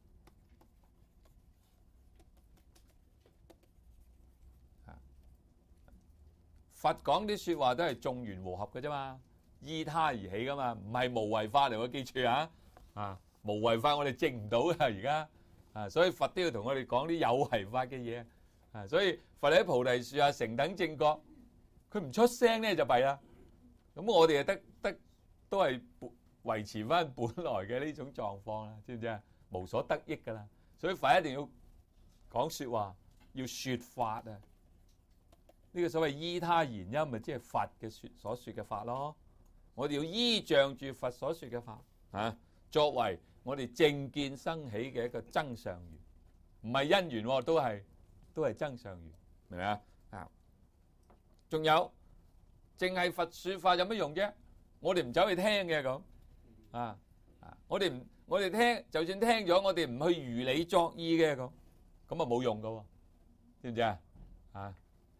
佛講啲說話都係眾緣和合嘅啫嘛，依他而起噶嘛，唔係無為法嚟喎，記住啊！啊，無為法我哋證唔到噶而家啊，所以佛都要同我哋講啲有為法嘅嘢啊。所以佛喺菩提樹下成等正覺，佢唔出聲咧就弊啦。咁我哋就得得都係維持翻本來嘅呢種狀況啦，知唔知啊？無所得益噶啦，所以佛一定要講說話，要說法啊。呢個所謂依他言音，咪即係佛嘅說所說嘅法咯。我哋要依仗住佛所說嘅法啊，作為我哋正見生起嘅一個增上緣，唔係因緣，都係都係增上緣，明唔明啊？啊，仲有淨係佛說法有乜用啫？我哋唔走去聽嘅咁啊啊！我哋唔我哋聽，就算聽咗，我哋唔去如理作意嘅咁，咁啊冇用噶，知唔知啊？啊！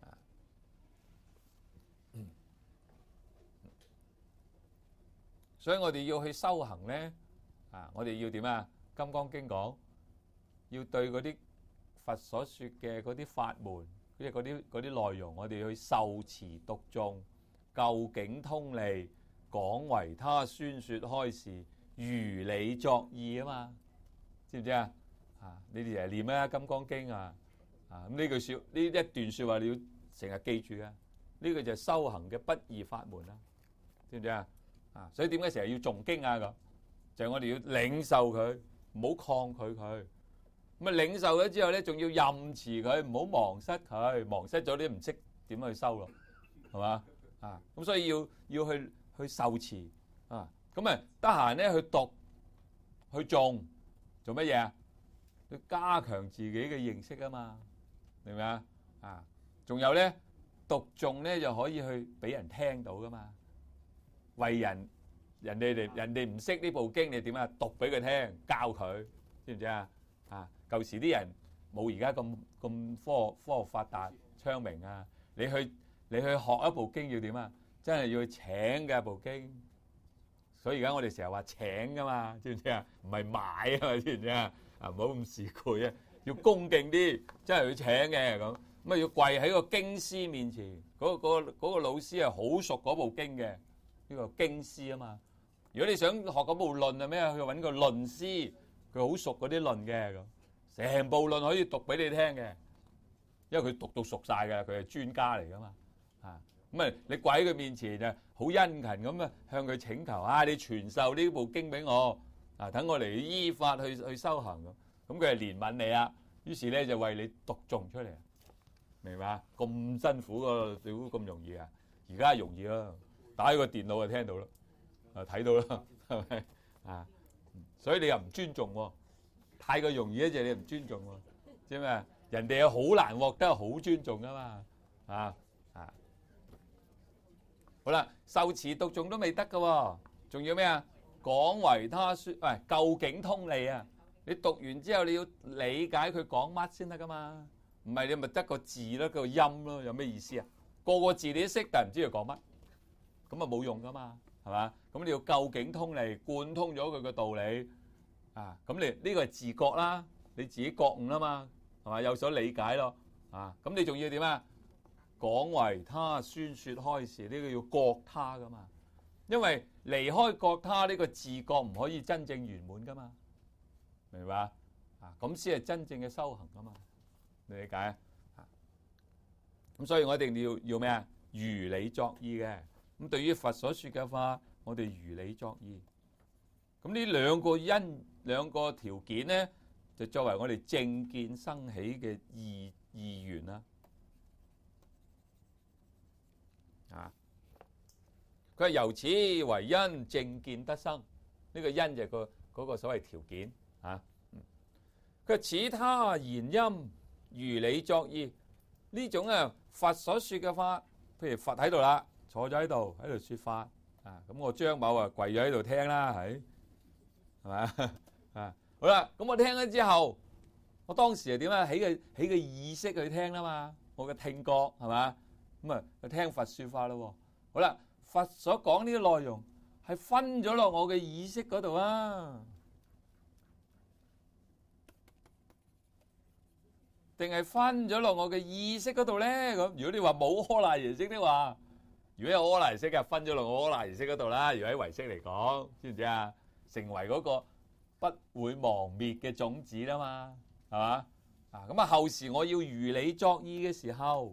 所以我哋要去修行咧，啊！我哋要點啊？《金剛經》講，要對嗰啲佛所說嘅嗰啲法門，即係嗰啲嗰啲內容，我哋去受持讀誦，究竟通利，廣為他宣說開示，如理作意啊嘛，知唔知啊？啊！你哋嚟念啊《金剛經》啊，啊咁呢句說呢一段說話你要成日記住啊！呢個就係修行嘅不二法門啦，知唔知啊？啊！所以點解成日要誦經啊？咁就係我哋要領受佢，唔好抗拒佢。咁啊，領受咗之後咧，仲要任持佢，唔好忘失佢。忘失咗你唔識點去修咯，係嘛？啊！咁所以要要去去受持啊！咁啊，得閒咧去讀去誦，做乜嘢啊？要加強自己嘅認識啊嘛，明唔明啊？啊！仲有咧，讀誦咧就可以去俾人聽到噶嘛。為人人哋哋人哋唔識呢部經，你點啊？讀俾佢聽，教佢，知唔知啊？啊！舊時啲人冇而家咁咁科科學發達昌明啊！你去你去學一部經要點啊？真係要去請嘅一部經。所以而家我哋成日話請噶嘛，知唔知啊？唔係買啊嘛，知唔知啊？啊，唔好咁市儈啊！要恭敬啲，真係要請嘅咁。咁啊要跪喺個經師面前，嗰個嗰個嗰個老師係好熟嗰部經嘅。呢個經師啊嘛，如果你想學嗰部論啊咩啊，去揾個論師，佢好熟嗰啲論嘅咁，成部論可以讀俾你聽嘅，因為佢讀到熟晒嘅，佢係專家嚟噶嘛，啊咁啊你跪喺佢面前就好殷勤咁啊向佢請求啊，你傳授呢部經俾我，啊等我嚟依法去去修行咁，咁佢係憐憫你啊，於是咧就為你讀誦出嚟，明白？咁辛苦個屌咁容易啊？而家係容易啦。打開個電腦就聽到啦，啊睇到啦，係咪啊？所以你又唔尊重喎，太過容易一隻你唔尊重喎，知咩？人哋又好難獲得好尊重噶嘛，啊啊！好啦，受持讀誦都未得噶喎，仲要咩啊？廣為他說，喂，究竟通利啊！你讀完之後你要理解佢講乜先得噶嘛？唔唔係你咪得個字咯，個音咯，有咩意思啊？個個字你都識，但係唔知佢講乜，咁啊冇用噶嘛，係嘛？咁你要究竟通嚟貫通咗佢嘅道理啊！咁你呢個係自覺啦，你自己覺悟啦嘛，係嘛？有所理解咯，啊！咁你仲要點啊？廣為他宣説開示，呢個要覺他噶嘛，因為離開覺他呢個自覺唔可以真正圓滿噶嘛，明白啊？啊，咁先係真正嘅修行噶嘛，你理解啊？咁所以我一定要要咩啊？如理作意嘅。咁對於佛所説嘅法，我哋如理作意。咁呢兩個因兩個條件咧，就作為我哋正見生起嘅意意願啦。啊！佢係由此為因，正見得生。呢、這個因就係個嗰、那個所謂條件啊。佢話此他言音，如理作意。呢種啊佛所説嘅法，譬如佛喺度啦，坐咗喺度喺度説法啊。咁我張某啊跪咗喺度聽啦，係係咪啊？好啦，咁我聽咗之後，我當時係點啊？起個起個意識去聽啦嘛，我嘅聽覺係嘛？咁啊，去聽佛説法咯。好啦，佛所講呢啲內容係分咗落我嘅意識嗰度啊，定係分咗落我嘅意識嗰度咧？咁如果你話冇阿賴耶識的話，如果有阿賴耶識嘅，分咗落我阿賴耶識嗰度啦。如果喺唯識嚟講，知唔知啊？成為嗰個不會亡滅嘅種子啦嘛，係嘛？啊，咁啊後時我要如理作意嘅時候。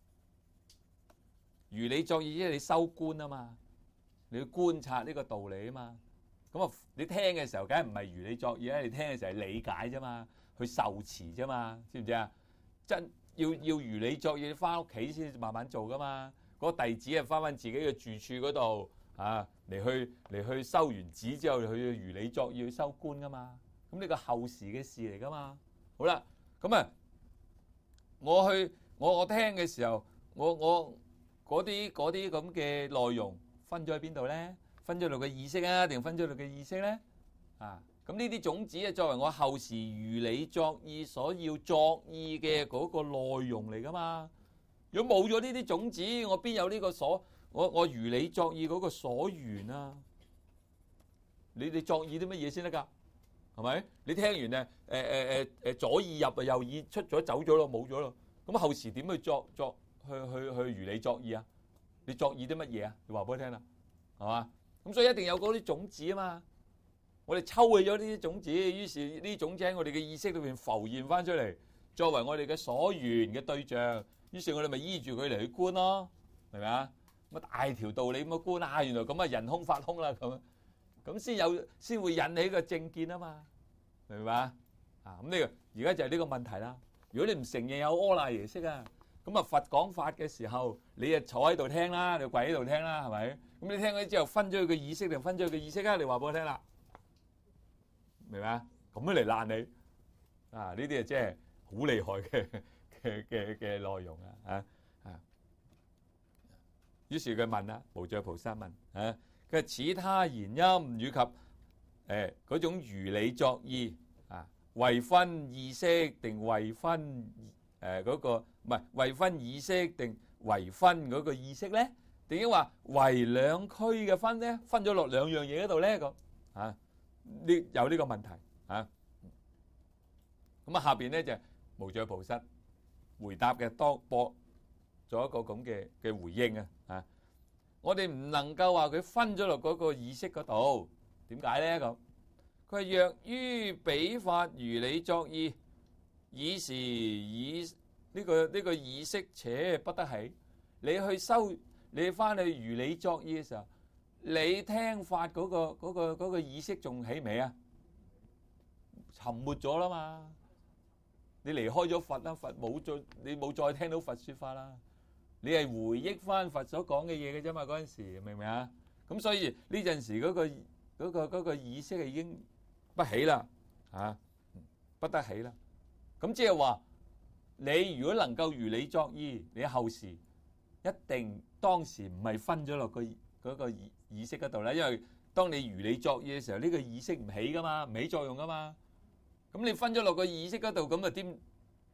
如理作意，即係你修觀啊嘛，你要觀察呢個道理啊嘛。咁啊，你聽嘅時候，梗係唔係如理作意咧？你聽嘅時候係理解啫嘛，去受持啫嘛，知唔知啊？真要要如理作意，你翻屋企先慢慢做噶嘛。嗰、那個弟子啊，翻翻自己嘅住處嗰度啊，嚟去嚟去修完止之後，去如理作意去修觀噶嘛。咁呢個後時嘅事嚟噶嘛。好啦，咁啊，我去我我聽嘅時候，我我。嗰啲嗰啲咁嘅內容分咗喺邊度咧？分咗落嘅意識啊，定分咗落嘅意識咧？啊，咁呢啲種子啊，作為我後時如理作意所要作意嘅嗰個內容嚟噶嘛？如果冇咗呢啲種子，我邊有呢個所？我我如理作意嗰個所緣啊？你哋作意啲乜嘢先得㗎？係咪？你聽完咧，誒誒誒誒左耳入啊，右耳出咗走咗咯，冇咗咯。咁後時點去作作？去去去如理作意啊！你作意啲乜嘢啊？你話俾我聽啦，係嘛？咁所以一定有嗰啲種子啊嘛。我哋抽起咗呢啲種子，於是呢啲種子喺我哋嘅意識裏邊浮現翻出嚟，作為我哋嘅所緣嘅對象。於是我哋咪依住佢嚟去觀咯，明唔明啊？咁大條道理咁樣觀啊，原來咁啊人空法空啦咁，咁先有先會引起個正見啊嘛，明唔明啊？啊咁呢個而家就係呢個問題啦。如果你唔承認有阿賴耶識啊，咁啊，佛講法嘅時候，你啊坐喺度聽啦，你跪喺度聽啦，係咪？咁你聽咗之後，分咗佢嘅意識定分咗佢嘅意識啊？你話俾我聽啦，明唔明啊？咁樣嚟爛你啊！呢啲啊，真係好厲害嘅嘅嘅嘅內容啊！啊啊！於是佢問啦，無著菩薩問啊，佢話此他言音與及誒嗰種如理作意啊，為分意識定為分？誒嗰個唔係為分意識定為分嗰個意識咧？定係話為兩區嘅分咧？分咗落兩樣嘢嗰度咧？咁啊？呢有呢個問題啊？咁啊下邊咧就無著菩薩回答嘅多播咗一個咁嘅嘅回應啊！啊，我哋唔能夠話佢分咗落嗰個意識嗰度，點解咧？咁佢係若於彼法如理作意。以時以呢個呢個意識且不得起，你去修你翻去如理作意嘅時候，你聽法嗰個嗰個嗰個意識仲起未啊？沉沒咗啦嘛，你離開咗佛啦，佛冇再你冇再聽到佛説法啦，你係回憶翻佛所講嘅嘢嘅啫嘛，嗰陣時明唔明啊？咁所以呢陣時嗰個嗰個嗰個意識係已經不起啦，啊，不得起啦。咁即係話，你如果能夠如理作意，你後時一定當時唔係分咗落個嗰個意意識嗰度啦，因為當你如理作意嘅時候，呢個意識唔起噶嘛，唔起作用噶嘛。咁你分咗落個意識嗰度，咁啊點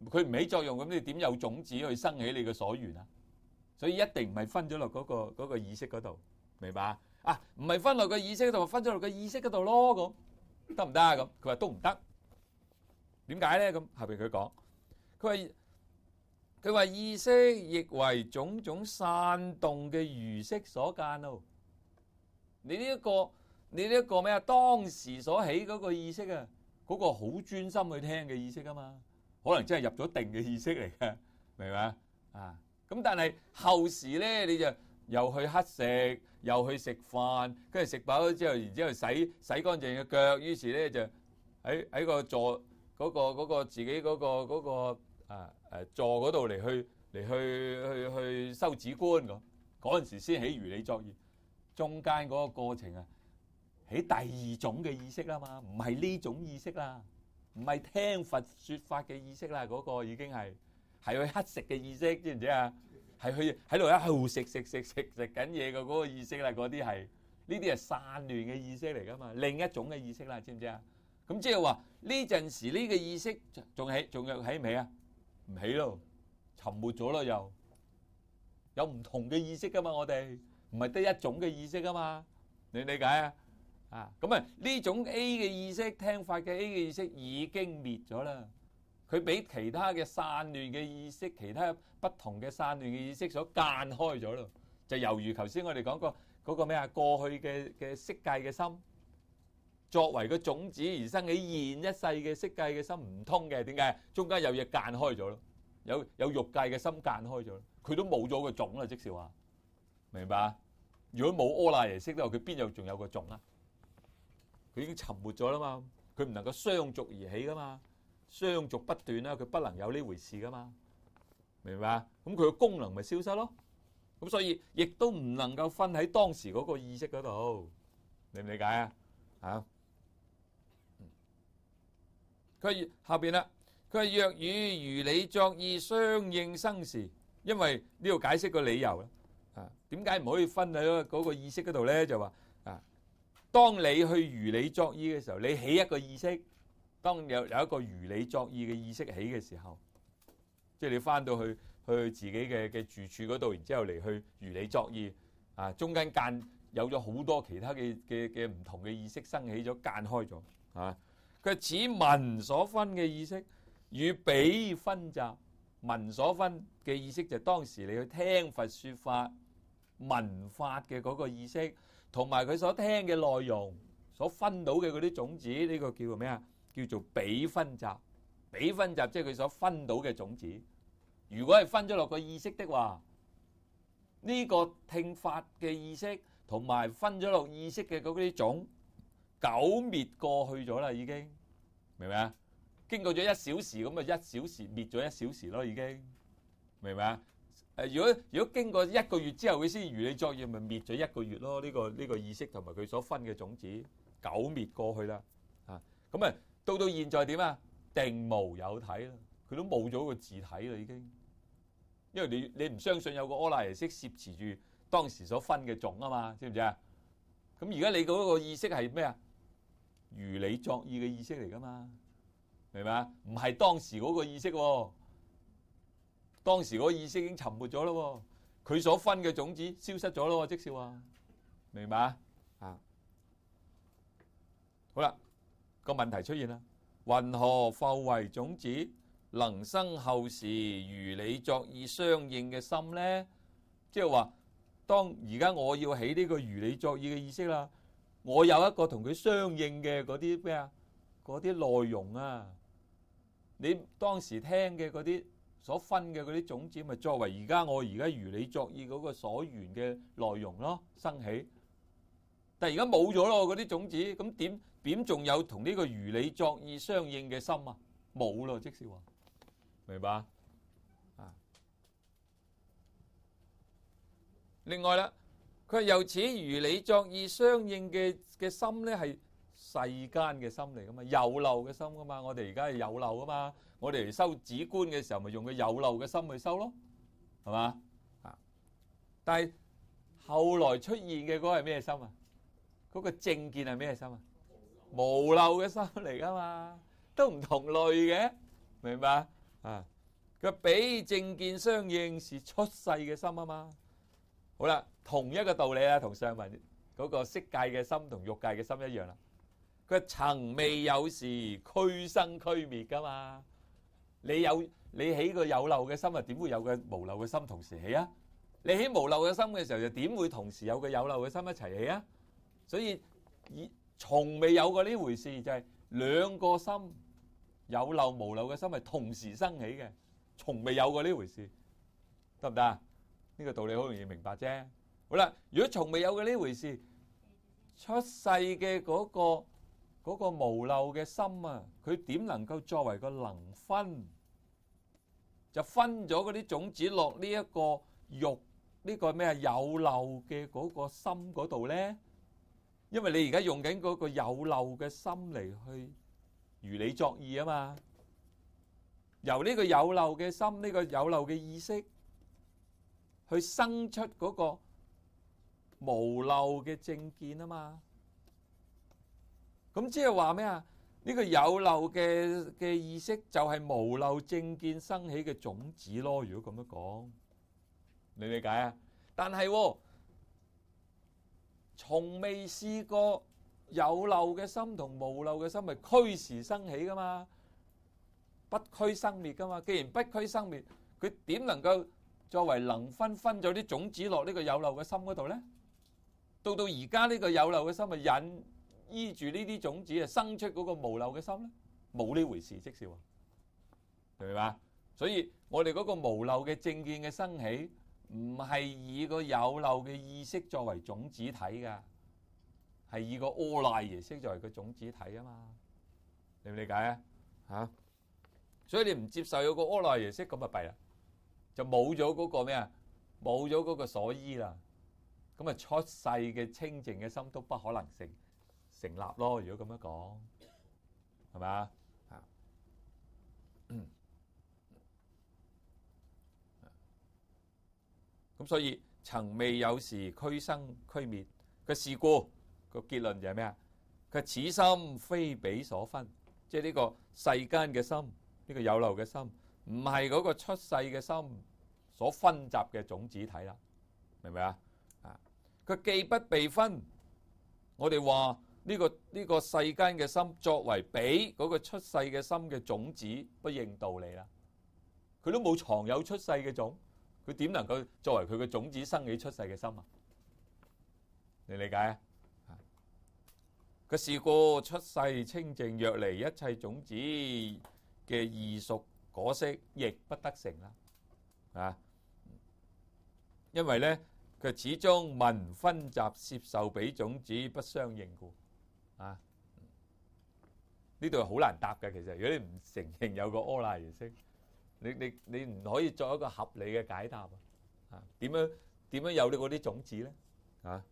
佢唔起作用，咁你點有種子去生起你嘅所緣啊？所以一定唔係分咗落嗰個嗰個意識嗰度，明白啊？啊，唔係分落個意識嗰度，分咗落個意識嗰度咯，咁得唔得啊？咁佢話都唔得，點解咧？咁後邊佢講，佢話佢話意識亦為種種散動嘅餘色所間咯。你呢一個你呢一個咩啊？當時所起嗰個意識啊，嗰個好專心去聽嘅意識啊嘛，可能真係入咗定嘅意識嚟嘅，明白啊？咁但係後時咧，你就又去乞食，又去食飯，跟住食飽咗之後，然之後洗洗乾淨嘅腳，於是咧就喺喺個座嗰個嗰個自己嗰個嗰個啊誒座嗰度嚟去嚟去去去修止觀咁，嗰陣時先起如理作意，中間嗰個過程啊，起第二種嘅意識啦嘛，唔係呢種意識啦，唔係聽佛說法嘅意識啦，嗰個已經係。係去乞食嘅意識，知唔知啊？係去喺度一路食食食食食緊嘢嘅嗰個意識啦，嗰啲係呢啲係散亂嘅意識嚟噶嘛，另一種嘅意識啦，知唔知啊？咁即係話呢陣時呢個意識仲起仲有起唔起啊？唔起咯，沉沒咗咯，又有唔同嘅意識噶嘛，我哋唔係得一種嘅意識噶嘛，你理解啊？啊，咁啊呢種 A 嘅意識聽法嘅 A 嘅意識已經滅咗啦。佢俾其他嘅散亂嘅意識，其他不同嘅散亂嘅意識所間開咗咯，就猶如頭先我哋講過嗰個咩啊？過去嘅嘅色界嘅心，作為個種子而生起現一世嘅色界嘅心唔通嘅，點解？中間有嘢間開咗咯，有有欲界嘅心間開咗，佢都冇咗個種啦，即是話，明白啊？如果冇阿賴耶識咧，佢邊有仲有個種啊？佢已經沉沒咗啦嘛，佢唔能夠相續而起噶嘛。相續不斷啦，佢不能有呢回事噶嘛，明白啊？咁佢個功能咪消失咯。咁所以亦都唔能夠分喺當時嗰個意識嗰度，理唔理解啊？啊，佢下邊啦，佢係若與如理作意相應生時，因為呢度解釋個理由啦。啊，點解唔可以分喺嗰個意識嗰度咧？就話啊，當你去如理作意嘅時候，你起一個意識。當有有一個如理作意嘅意識起嘅時候，即係你翻到去去自己嘅嘅住處嗰度，然之後嚟去如理作意啊，中間間有咗好多其他嘅嘅嘅唔同嘅意識生起咗，間開咗啊。佢此聞所分嘅意識與彼分集，聞所分嘅意識就係當時你去聽佛說法聞法嘅嗰個意識，同埋佢所聽嘅內容所分到嘅嗰啲種子，呢個叫做咩啊？叫做彼分集，彼分集即係佢所分到嘅種子。如果係分咗落個意識的話，呢個聽法嘅意識同埋分咗落意識嘅嗰啲種，久滅過去咗啦，已經明唔明啊？經過咗一小時咁啊，一小時滅咗一小時咯，已經明唔明啊？誒，如果如果經過一個月之後佢先如理作意，咪滅咗一個月咯。呢個呢個意識同埋佢所分嘅種子久滅過去啦。啊，咁啊〜到到現在點啊？定無有體啦，佢都冇咗個自體啦，已經。因為你你唔相信有個阿賴耶識攝持住當時所分嘅種啊嘛，知唔知啊？咁而家你嗰個意識係咩啊？如理作意嘅意識嚟噶嘛，明白啊？唔係當時嗰個意識喎，當時嗰個意識已經沉沒咗咯，佢所分嘅種子消失咗咯，即是話，明白啊？啊，好啦。個問題出現啦，云何復為種子，能生後時如理作意相應嘅心咧？即係話，當而家我要起呢個如理作意嘅意識啦，我有一個同佢相應嘅嗰啲咩啊？嗰啲內容啊，你當時聽嘅嗰啲所分嘅嗰啲種子，咪作為而家我而家如理作意嗰個所緣嘅內容咯，生起。但係而家冇咗咯，嗰啲種子，咁點點仲有同呢個如理作意相應嘅心啊？冇咯，即是話，明白啊？另外啦，佢由此如理作意相應嘅嘅心咧，係世間嘅心嚟噶嘛，有漏嘅心噶嘛。我哋而家係有漏噶嘛，我哋嚟修止觀嘅時候，咪用個有漏嘅心去修咯，係嘛？啊！但係後來出現嘅嗰個係咩心啊？嗰個正見係咩心啊？無漏嘅心嚟噶嘛，都唔同類嘅，明白？ 啊，佢比正見相應是出世嘅心啊嘛。好啦，同一個道理啊，同上文嗰個色界嘅心同欲界嘅心一樣啦。佢曾未有時俱生俱滅噶嘛。你有你起個有漏嘅心啊，點會有個無漏嘅心同時起啊？你起無漏嘅心嘅時候，就點會同時有個有漏嘅心一齊起啊？所以以從未有過呢回事，就係兩個心有漏無漏嘅心係同時生起嘅，從未有過呢回事，得唔得啊？呢個道理好容易明白啫。好啦，如果從未有過呢回事，出世嘅嗰個嗰個無漏嘅心啊，佢點能夠作為個能分，就分咗嗰啲種子落呢一個欲呢個咩啊有漏嘅嗰個心嗰度咧？因為你而家用緊嗰個有漏嘅心嚟去如理作意啊嘛，由呢個有漏嘅心，呢個有漏嘅意識去生出嗰個無漏嘅正見啊嘛。咁即係話咩啊？呢個有漏嘅嘅意識就係無漏正見生起嘅種子咯。如果咁樣講，你理解啊？但係喎，從未試過有漏嘅心同無漏嘅心係俱時生起噶嘛，不俱生滅噶嘛。既然不俱生滅，佢點能夠作為能分分咗啲種子落呢個有漏嘅心嗰度咧？到到而家呢個有漏嘅心咪引依住呢啲種子啊，生出嗰個無漏嘅心咧？冇呢回事，即是話，明唔明白？所以我哋嗰個無漏嘅正見嘅生起，唔係以個有漏嘅意識作為種子體噶，係以個阿賴耶識作為個種子體啊嘛。理唔理解啊？吓，所以你唔接受有個阿賴耶識，咁就弊啦，就冇咗嗰個咩啊？冇咗嗰個所依啦。咁啊，出世嘅清淨嘅心都不可能成成立咯。如果咁樣講，係咪啊？啊，咁所以曾未有時俱生俱滅嘅是故，個結論就係咩啊？佢此心非彼所分，即係呢個世間嘅心，呢個有漏嘅心，唔係嗰個出世嘅心所分集嘅種子體啦，明唔明啊？啊，佢既不被分，我哋話呢個呢個世間嘅心作為比嗰個出世嘅心嘅種子，不應道理啦。佢都冇藏有出世嘅種，佢點能夠作為佢嘅種子生起出世嘅心啊？你理解啊？佢是故出世清淨，若離一切種子嘅異熟果色，亦不得成啦。啊，因為咧佢始終聞分集攝受彼種子不相應故。啊，呢度好難答嘅。其實如果你唔承認有個阿賴耶識，你你你唔可以作一個合理嘅解答啊！啊，點樣點樣有呢嗰啲種子咧？啊，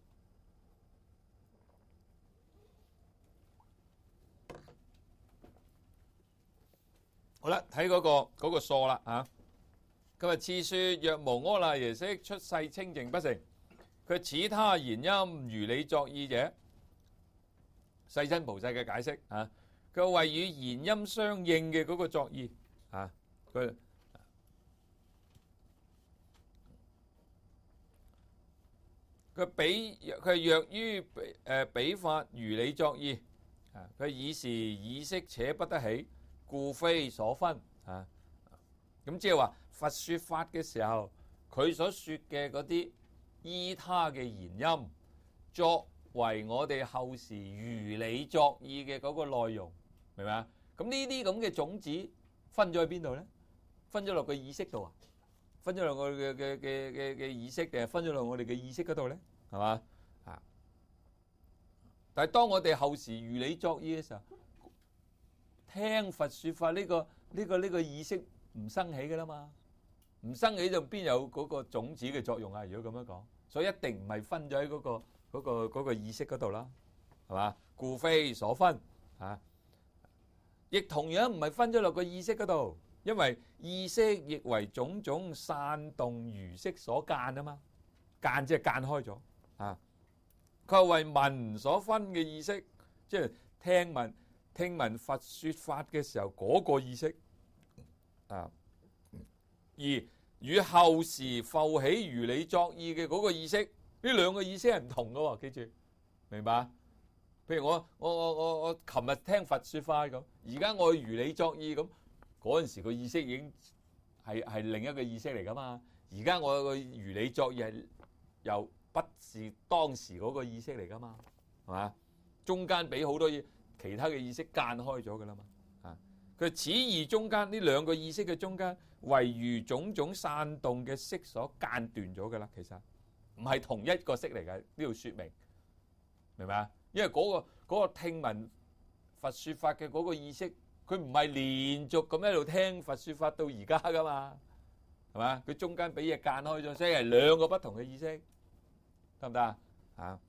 好啦，睇嗰個嗰個數啦啊！今日次說若無阿賴耶識，出世清淨不成。佢此他言音如理作意者，世親菩薩嘅解釋啊，佢為與言音相應嘅嗰個作意啊，佢佢比佢若於誒彼法如理作意啊，佢以是意識且不得起，故非所分啊。咁即係話佛說法嘅時候，佢所說嘅嗰啲依他嘅言音，作為我哋後時如理作意嘅嗰個內容，明唔明啊？咁呢啲咁嘅種子分咗去邊度咧？分咗落個意識度啊？分咗落我哋嘅嘅嘅嘅嘅意識，定係分咗落我哋嘅意識嗰度咧？係嘛啊？但係當我哋後時如理作意嘅時候，聽佛說法呢個呢個呢個意識唔生起嘅啦嘛，唔生起就邊有嗰個種子嘅作用啊？如果咁樣講，所以一定唔係分咗喺嗰個嗰個嗰個意識嗰度啦，係嘛？故非所分啊，亦同樣唔係分咗落個意識嗰度，因為意識亦為種種散動餘色所間啊嘛，間即係間開咗啊。佢係為聞所分嘅意識，即係聽聞聽聞佛說法嘅時候嗰個意識。 啊，而與後時復起如理作意嘅嗰個意識，呢兩個意識係唔同嘅喎，記住，明白？譬如我我我我我琴日聽佛説法咁，而家我如理作意咁，嗰陣時個意識已經係係另一個意識嚟噶嘛。而家我個如理作意係又不是當時嗰個意識嚟噶嘛，係嘛？中間俾好多嘢其他嘅意識間開咗噶啦嘛。啊，佢此二中間呢兩個意識嘅中間，唯如種種散動嘅識所間斷咗噶啦。其實唔係同一個識嚟嘅，呢度説明，明白啊？因為嗰個嗰個聽聞佛説法嘅嗰個意識，佢唔係連續咁一路聽佛説法到而家噶嘛，係嘛？佢中間俾嘢間開咗，所以係兩個不同嘅意識，得唔得啊？啊，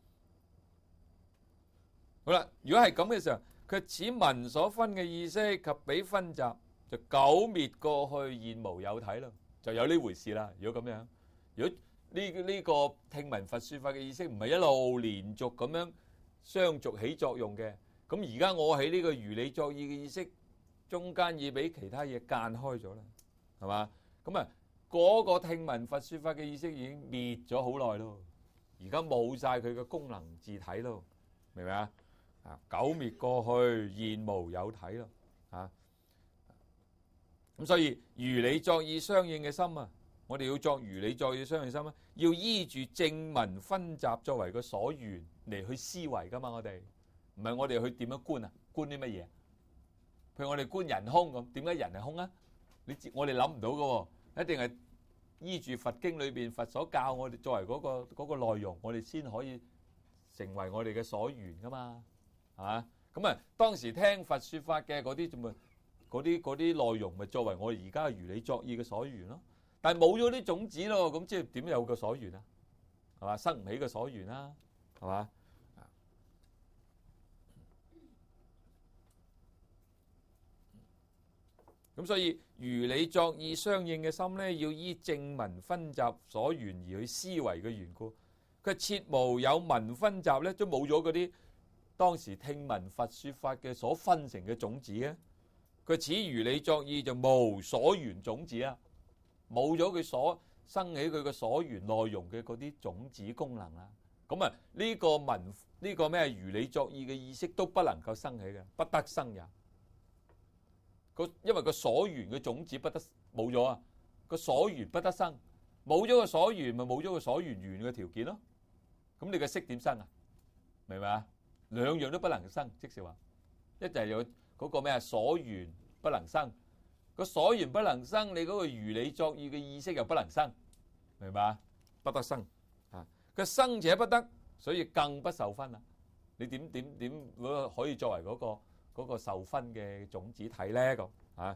好啦，如果係咁嘅時候，佢此聞所分嘅意識及彼分集，就久滅過去，現無有體咯，就有呢回事啦。如果咁樣，如果呢呢個聽聞佛説法嘅意識唔係一路連續咁樣相續起作用嘅，咁而家我喺呢個如理作意嘅意識中間已俾其他嘢間開咗啦，係嘛？咁啊，嗰個聽聞佛説法嘅意識已經滅咗好耐咯，而家冇晒佢嘅功能自體咯，明唔明啊？啊，久滅過去，現無有體咯，啊，咁所以如理作意相應嘅心啊，我哋要作如理作意相應心啊，要依住正聞分集作為個所緣嚟去思維噶嘛，我哋唔係我哋去點樣觀啊？觀啲乜嘢？譬如我哋觀人空咁，點解人係空啊？你我哋諗唔到噶，一定係依住佛經裏邊佛所教我哋作為嗰個嗰個內容，我哋先可以成為我哋嘅所緣噶嘛，係嘛？咁啊，當時聽佛説法嘅嗰啲咁啊，嗰啲嗰啲內容咪作為我哋而家如理作意嘅所緣咯。但係冇咗啲種子咯，咁即係點有個所緣啊？係嘛？生唔起個所緣啦，係嘛？咁所以如理作意相應嘅心咧，要依正聞分集所緣而去思維嘅緣故。佢切無有聞分集咧，都冇咗嗰啲當時聽聞佛説法嘅所分成嘅種子啊。佢此如理作意就無所緣種子啊，冇咗佢所生起佢嘅所緣內容嘅嗰啲種子功能啦。咁啊，呢個聞呢個咩如理作意嘅意識都不能夠生起嘅，不得生也。因為個所緣嘅種子不得冇咗啊，個所緣不得生，冇咗個所緣咪冇咗個所緣緣嘅條件咯。咁你個識點生啊？明唔明啊？兩樣都不能生，即是話一就係有嗰個咩啊所緣不能生，個所緣不能生，你嗰個如理作意嘅意識又不能生，明白啊？不得生啊，佢生者不得，所以更不受分啦。你點點點可以作為嗰個？嗰個受分嘅種子體咧，咁啊，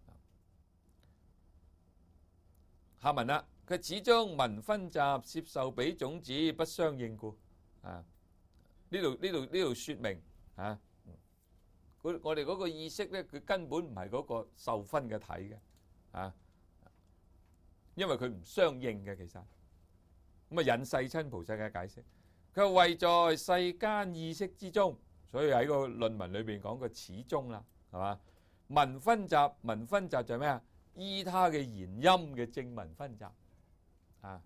下文啦，佢始終聞分集攝受彼種子不相應故啊，呢度呢度呢度説明啊，我哋嗰個意識咧，佢根本唔係嗰個受分嘅體嘅啊，因為佢唔相應嘅其實，咁啊引世親菩薩嘅解釋，佢為在世間意識之中。所以喺個論文裏邊講個始終啦，係嘛？聞分集，聞分集就係咩啊？依他嘅言音嘅正聞分集啊，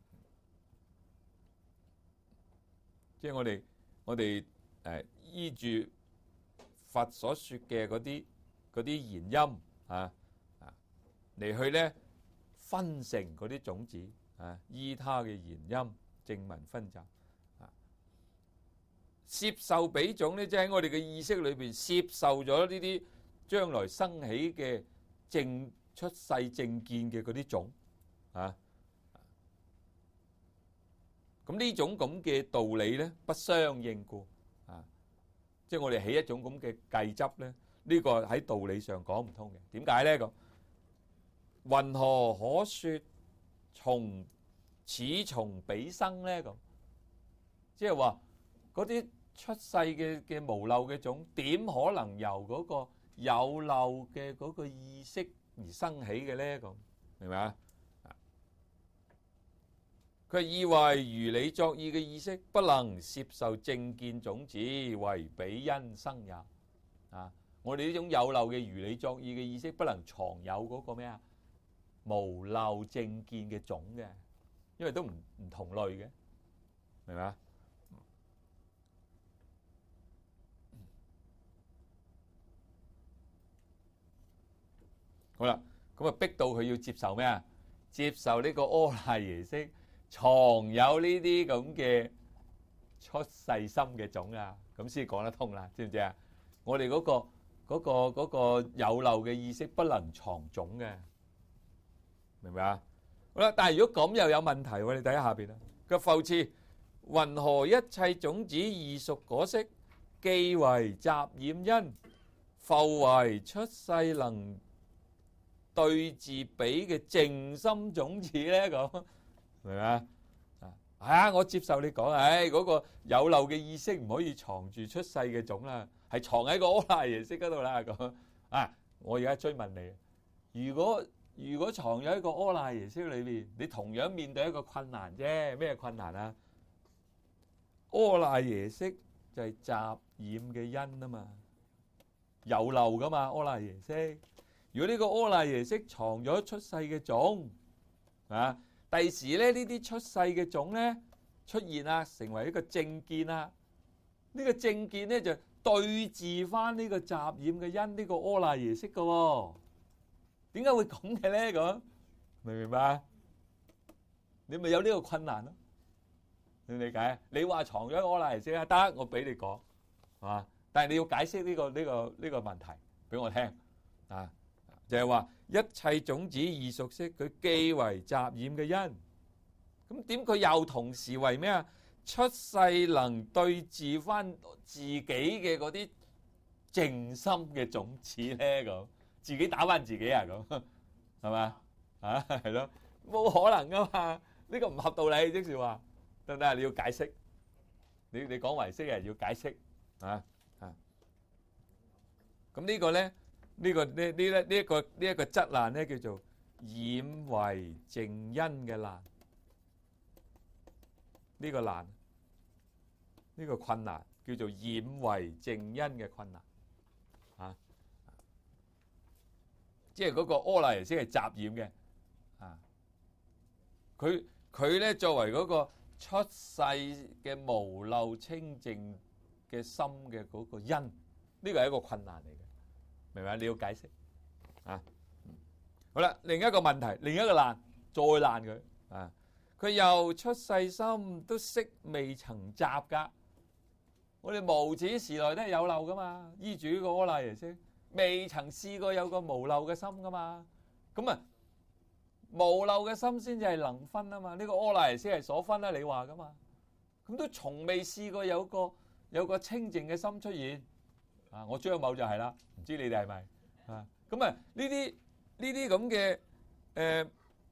即係我哋我哋誒依住佛所説嘅嗰啲嗰啲言音啊啊嚟去咧分成嗰啲種子啊，依他嘅言音正聞分集。攝受彼種咧，即係喺我哋嘅意識裏邊攝受咗呢啲將來生起嘅正出世正見嘅嗰啲種啊，咁呢種咁嘅道理咧不相應故啊，即係我哋起一種咁嘅計執咧，呢個喺道理上講唔通嘅。點解咧？咁云何可説從此從彼生咧？咁即係話嗰啲出世嘅嘅無漏嘅種，點可能由嗰個有漏嘅嗰個意識而生起嘅咧？咁明唔明啊？佢以為如理作意嘅意識不能攝受正見種子，為彼因生也。啊， 我哋呢種有漏嘅如理作意嘅意識，不能藏有嗰個咩啊無漏正見嘅種嘅，因為都唔唔同類嘅，明嘛？好啦，咁啊逼到佢要接受咩啊？接受呢個阿賴耶識藏有呢啲咁嘅出世心嘅種啊，咁先講得通啦，知唔知啊？我哋嗰個嗰個嗰個有漏嘅意識不能藏種嘅，明唔明啊？好啦，但係如果咁又有問題喎，你睇下下邊啦。個復次，云何一切種子異熟果識，既為雜染因，復為出世能對治彼嘅淨心種子咧？咁明唔明啊？啊，我接受你講，唉，嗰個有漏嘅意識唔可以藏住出世嘅種啦，係藏喺個阿賴耶識嗰度啦。咁啊，我而家追問你，如果如果藏咗喺個阿賴耶識裏邊，你同樣面對一個困難啫。咩困難啊？阿賴耶識就係雜染嘅因啊嘛，有漏噶嘛阿賴耶識。如果呢個阿賴耶識藏咗出世嘅種啊，第時咧呢啲出世嘅種咧出現啦，成為一個正見啦。呢個正見咧就對治翻呢個雜染嘅因，呢個阿賴耶識嘅喎。點解會咁嘅咧？咁明唔明白？你咪有呢個困難咯？你理解？你話藏咗阿賴耶識啊，得，我俾你講，係嘛？但係你要解釋呢個呢個呢個問題俾我聽啊！就係話一切種子異熟識，佢既為雜染嘅因，咁點佢又同時為咩啊？出世能對治翻自己嘅嗰啲淨心嘅種子咧？咁自己打翻自己啊？咁係嘛？啊，係咯，冇可能噶嘛？呢個唔合道理，即是話得唔得啊？你要解釋，你你講唯識嘅人要解釋啊啊！咁呢個咧？呢、這個呢呢呢一個呢一個質難咧，叫做染為淨因嘅難。呢、這個難，呢、這個困難叫做染為淨因嘅困難。啊，即係嗰個阿賴耶識係雜染嘅。啊，佢佢咧作為嗰個出世嘅無漏清淨嘅心嘅嗰個因，呢、這個係一個困難嚟嘅。明白？你要解釋啊！好啦，另一個問題，另一個難，再難佢啊！佢又出世心都識未曾雜噶，我哋無始時來都係有漏噶嘛，依住呢個阿賴耶識，未曾試過有個無漏嘅心噶嘛，咁啊無漏嘅心先至係能分啊嘛，呢個阿賴耶識係所分啦，你話噶嘛，咁都從未試過有個有個清淨嘅心出現。啊！我張某就係啦，唔知你哋係咪啊？咁啊，呢啲呢啲咁嘅誒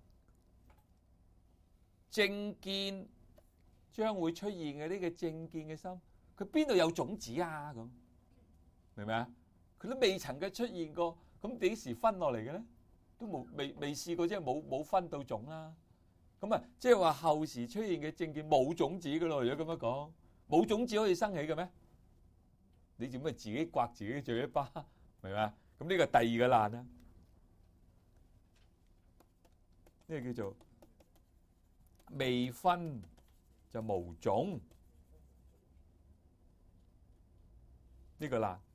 正見將會出現嘅呢個正見嘅心，佢邊度有種子啊？咁明唔明啊？佢都未曾嘅出現過，咁幾時分落嚟嘅咧？都冇未未試過，即係冇冇分到種啦。咁啊，即係話後時出現嘅正見冇種子嘅咯。如果咁樣講，冇種子可以生起嘅咩？你做咩自己刮自己嘴一巴，明嘛？咁呢個第二個難啦，呢個叫做未分就無種，呢個難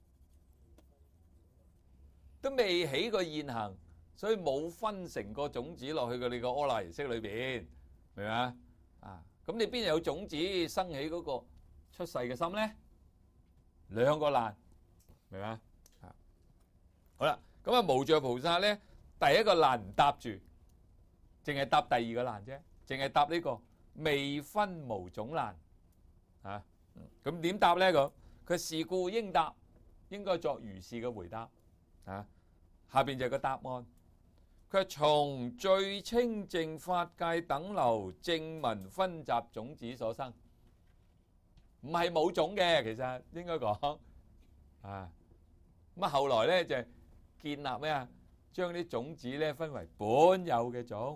都未起過現行，所以冇分成個種子落去嘅你個阿賴耶識裏邊，明嘛？啊，咁你邊有種子生起嗰個出世嘅心咧？兩個難，明嘛？啊，好啦，咁啊無著菩薩咧，第一個難唔答住，淨係答第二個難啫，淨係答呢個未分無種難，啊，咁點答咧？咁佢是故應答，應該作如是嘅回答，啊，下邊就係個答案，佢係從最清淨法界等流正聞分雜種子所生。唔係冇種嘅，其實應該講啊，咁啊後來咧就建立咩啊？將啲種子咧分為本有嘅種、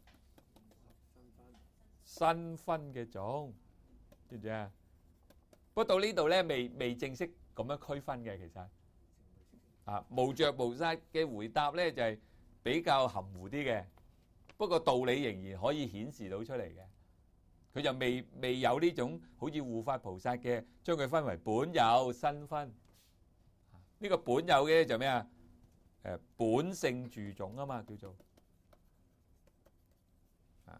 新分嘅種，知唔知啊？不過到呢度咧未未正式咁樣區分嘅，其實啊，無著無殺嘅回答咧就係比較含糊啲嘅，不過道理仍然可以顯示到出嚟嘅。佢就未未有呢種好似護法菩薩嘅，將佢分為本有新分。呢個本有嘅就咩啊？誒，本性住種啊嘛，叫做啊。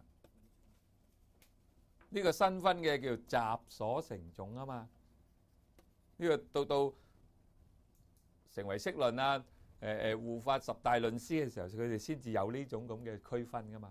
呢個新分嘅叫習所成種啊嘛。呢個到到成為釋論啊，誒誒護法十大論師嘅時候，佢哋先至有呢種咁嘅區分噶嘛。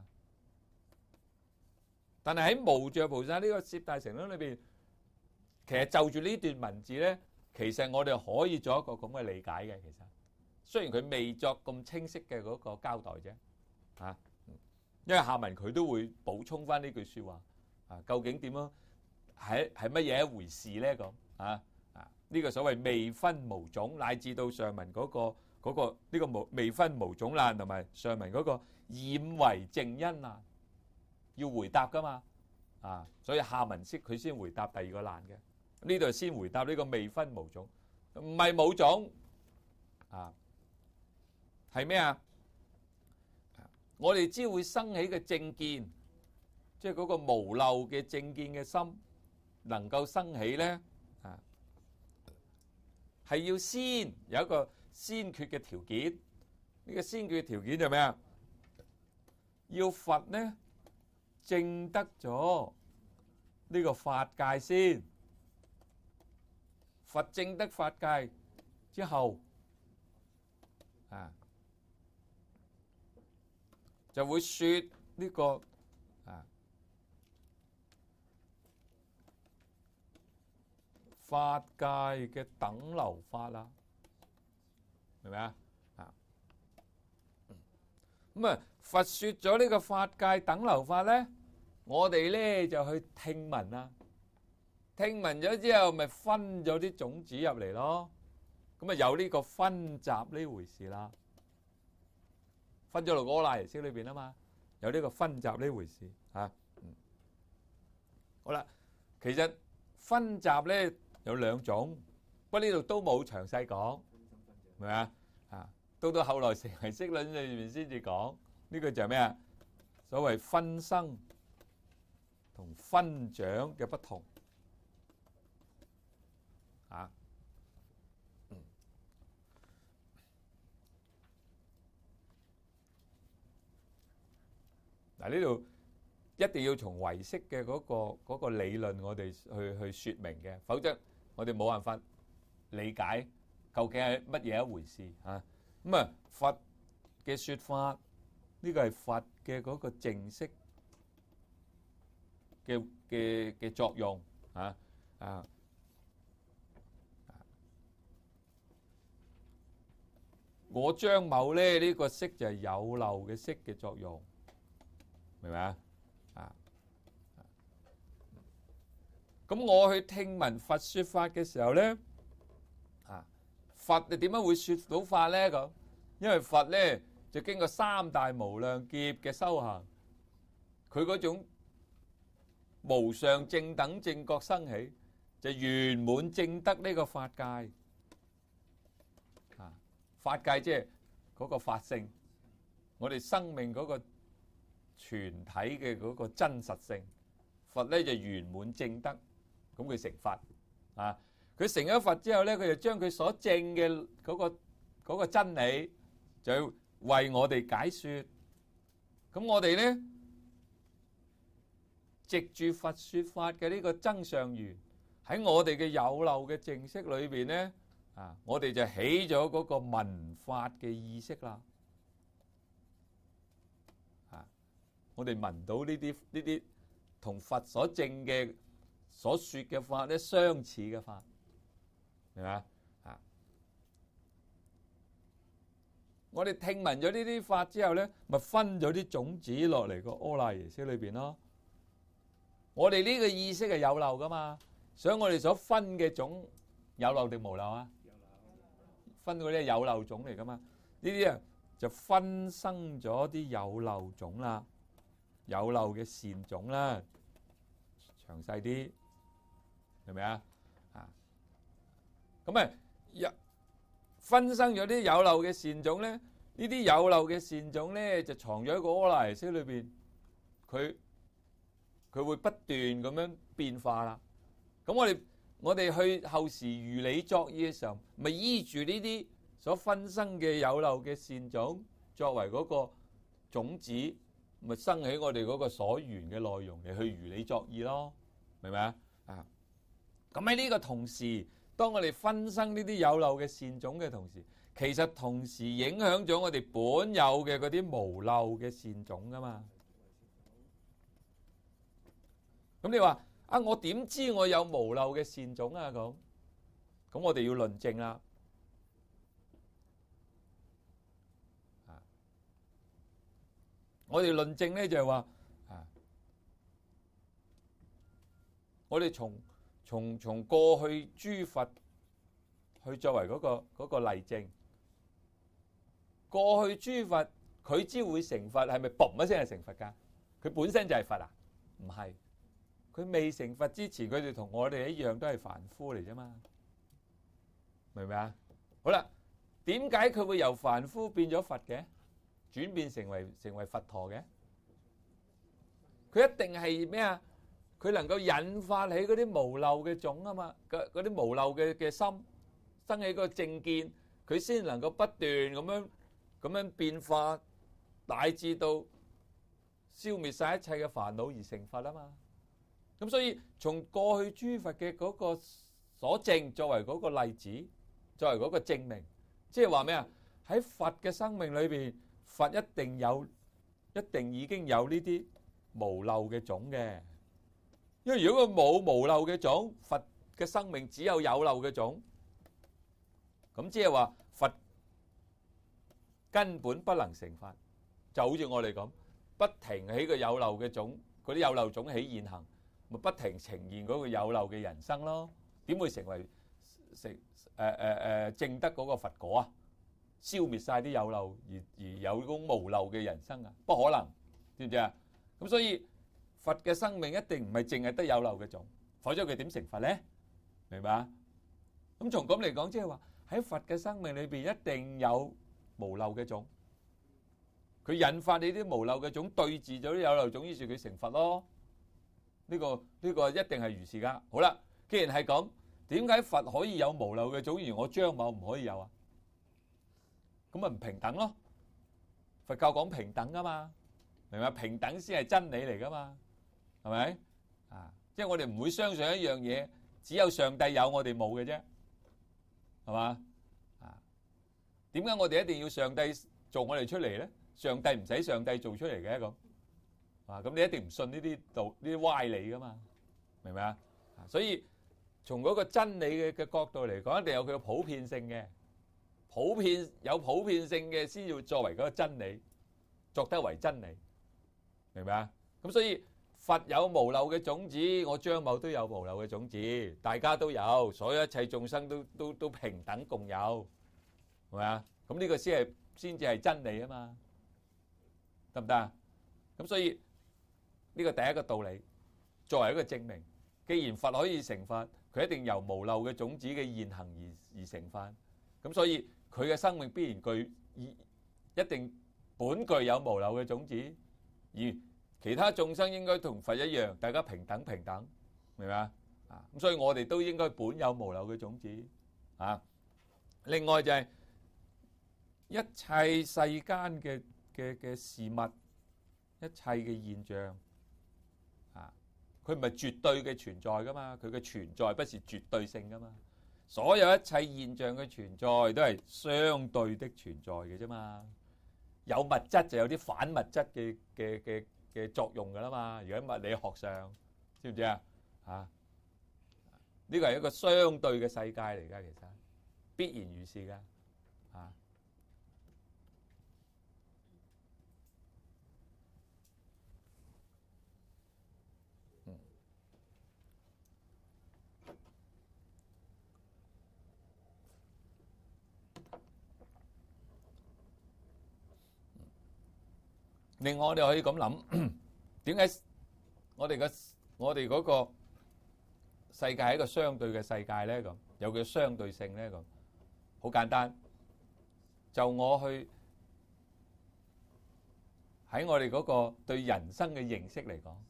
但係喺無著菩薩呢個攝大成論裏邊，其實就住呢段文字咧，其實我哋可以做一個咁嘅理解嘅。其實雖然佢未作咁清晰嘅嗰個交代啫，啊，因為下文佢都會補充翻呢句説話啊，究竟點樣係係乜嘢一回事咧？咁啊啊呢個所謂未分無種，乃至到上文嗰個嗰個呢個無未分無種難，同埋上文嗰個染為淨因難，要回答噶嘛，啊，所以下文先佢先回答第二個難嘅，呢度先回答呢個未分無種，唔係冇種，啊，係咩啊？我哋只會生起嘅正見，即係嗰個無漏嘅正見嘅心，能夠生起咧，啊，係要先有一個先決嘅條件，呢個先決嘅條件就係咩啊？要佛咧。證得咗呢個法界先，佛證得法界之後，啊，就會說呢個啊法界嘅等流法啦，明唔明啊？啊，咁啊。佛說咗呢個法界等流法咧，我哋咧就去聽聞啦。聽聞咗之後，咪分咗啲種子入嚟咯。咁啊有呢個分集呢回事啦。分咗落阿賴耶識裏邊啊嘛，有呢個分集呢回事嚇。嗯，好啦，其實分集咧有兩種，不過呢度都冇詳細講，明唔明啊？啊，到到後來成為釋論裏面先至講。呢個就係咩啊？所謂分生同分長嘅不同啊。嗯。嗱，呢度一定要從唯識嘅嗰個嗰個理論，我哋去去説明嘅，否則我哋冇辦法理解究竟係乜嘢一回事啊。咁啊，佛嘅説法。呢個係佛嘅嗰個淨色嘅嘅嘅作用啊啊！我張某咧呢個色就係有漏嘅色嘅作用，明唔明啊？啊！咁我去聽聞佛説法嘅時候咧，啊，佛你點樣會説到法咧？咁因為佛咧。就經過三大無量劫嘅修行，佢嗰種無上正等正覺生起，就圓滿證得呢個法界。啊，法界即係嗰個法性，我哋生命嗰個全體嘅嗰個真實性。佛咧就圓滿證得，咁佢成佛。啊，佢成咗佛之後咧，佢就將佢所證嘅嗰個嗰個真理就為我哋解說，咁我哋咧藉住佛說法嘅呢個增上緣，喺我哋嘅有漏嘅淨識裏邊咧，啊，我哋就起咗嗰個聞法嘅意識啦。啊，我哋聞到呢啲呢啲同佛所證嘅所說嘅法咧相似嘅法，明嘛？我哋聽聞咗呢啲法之後咧，咪分咗啲種子落嚟個阿賴耶識裏邊咯。我哋呢個意識係有漏噶嘛，所以我哋所分嘅種有漏定無漏啊？分嗰啲係有漏種嚟噶嘛？呢啲啊就分生咗啲有漏種啦，有漏嘅善種啦。詳細啲，明唔明啊？啊，咁啊一。 分生咗啲有漏嘅善種咧，呢啲有漏嘅善種咧就藏咗喺個阿賴耶識裏邊，佢佢會不斷咁樣變化啦。咁我哋我哋去後時如理作意嘅時候，咪依住呢啲所分生嘅有漏嘅善種作為嗰個種子，咪生起我哋嗰個所緣嘅內容嚟去如理作意咯，明唔明啊？啊！咁喺呢個同時，當我哋分生呢啲有漏嘅善種嘅同時，其實同時影響咗我哋本有嘅嗰啲無漏嘅善種噶嘛。咁你話啊，我點知我有無漏嘅善種啊？咁咁我哋要論證啦。啊，我哋論證咧就係話啊，我哋從從從過去諸佛去作為嗰個嗰個例證，過去諸佛佢知會成佛，係咪嘣一聲係成佛㗎？佢本身就係佛啊？唔係，佢未成佛之前，佢哋同我哋一樣都係凡夫嚟啫嘛，明唔明啊？好啦，點解佢會由凡夫變咗佛嘅，轉變成為成為佛陀嘅？佢一定係咩啊？佢能夠引發起嗰啲無漏嘅種啊嘛，嗰嗰啲無漏嘅嘅心生起個正見，佢先能夠不斷咁樣咁樣變化，乃至到消滅晒一切嘅煩惱而成佛啊嘛。咁所以從過去諸佛嘅嗰個所證作為嗰個例子，作為嗰個證明，即係話咩啊？喺佛嘅生命裏邊，佛一定有，一定已經有呢啲無漏嘅種嘅。因為如果佢冇無漏嘅種，佛嘅生命只有有漏嘅種，咁即係話佛根本不能成佛，就好似我哋咁，不停起個有漏嘅種，嗰啲有漏種起現行，咪不停呈現嗰個有漏嘅人生咯。點會成為成誒誒誒證得嗰個佛果啊？消滅晒啲有漏而而有嗰種無漏嘅人生啊？不可能，知唔知啊？咁所以佛嘅生命一定唔係淨係得有漏嘅種，否則佢點成佛咧？明白啊？咁從咁嚟講，即係話喺佛嘅生命裏邊一定有無漏嘅種，佢引發你啲無漏嘅種對治咗啲有漏種，於是佢成佛咯。呢個呢個一定係如是噶。好啦，既然係咁，點解佛可以有無漏嘅種，而我張某唔可以有啊？咁咪唔平等咯？佛教講平等噶嘛，明白？平等先係真理嚟噶嘛。係咪啊？即係我哋唔會相信一樣嘢，只有上帝有，我哋冇嘅啫，係嘛？啊？點解我哋一定要上帝做我哋出嚟咧？上帝唔使上帝做出嚟嘅咁啊？咁你一定唔信呢啲道呢啲歪理噶嘛？明唔明啊？所以從嗰個真理嘅嘅角度嚟講，一定有佢嘅普遍性嘅，普遍有普遍性嘅先要作為嗰個真理，作得為真理，明唔明啊？咁所以。佛有無漏嘅種子，我張某都有無漏嘅種子，大家都有，所有一切眾生都都都平等共有，係咪啊？咁呢個先係先至係真理啊嘛，得唔得啊？咁所以呢個第一個道理，作為一個證明，既然佛可以成佛，佢一定由無漏嘅種子嘅現行而而成佛，咁所以佢嘅生命必然具一定本具有無漏嘅種子，而其他眾生應該同佛一樣，大家平等平等，明白啊？啊，咁所以我哋都應該本有無漏嘅種子啊。另外就係一切世間嘅嘅嘅事物，一切嘅現象啊，佢唔係絕對嘅存在噶嘛，佢嘅存在不是絕對性噶嘛。所有一切現象嘅存在都係相對的存在嘅啫嘛。有物質就有啲反物質嘅嘅嘅嘅作用噶啦嘛，如果喺物理學上，知唔知啊？啊，呢個係一個相對嘅世界嚟噶，其實必然如是噶，啊，嗯，另外我哋可以咁諗，點解我哋嘅我哋嗰個世界係一個相對嘅世界咧？咁有佢相對性咧？咁好簡單， 就我去喺我哋嗰個對人生嘅認識嚟講，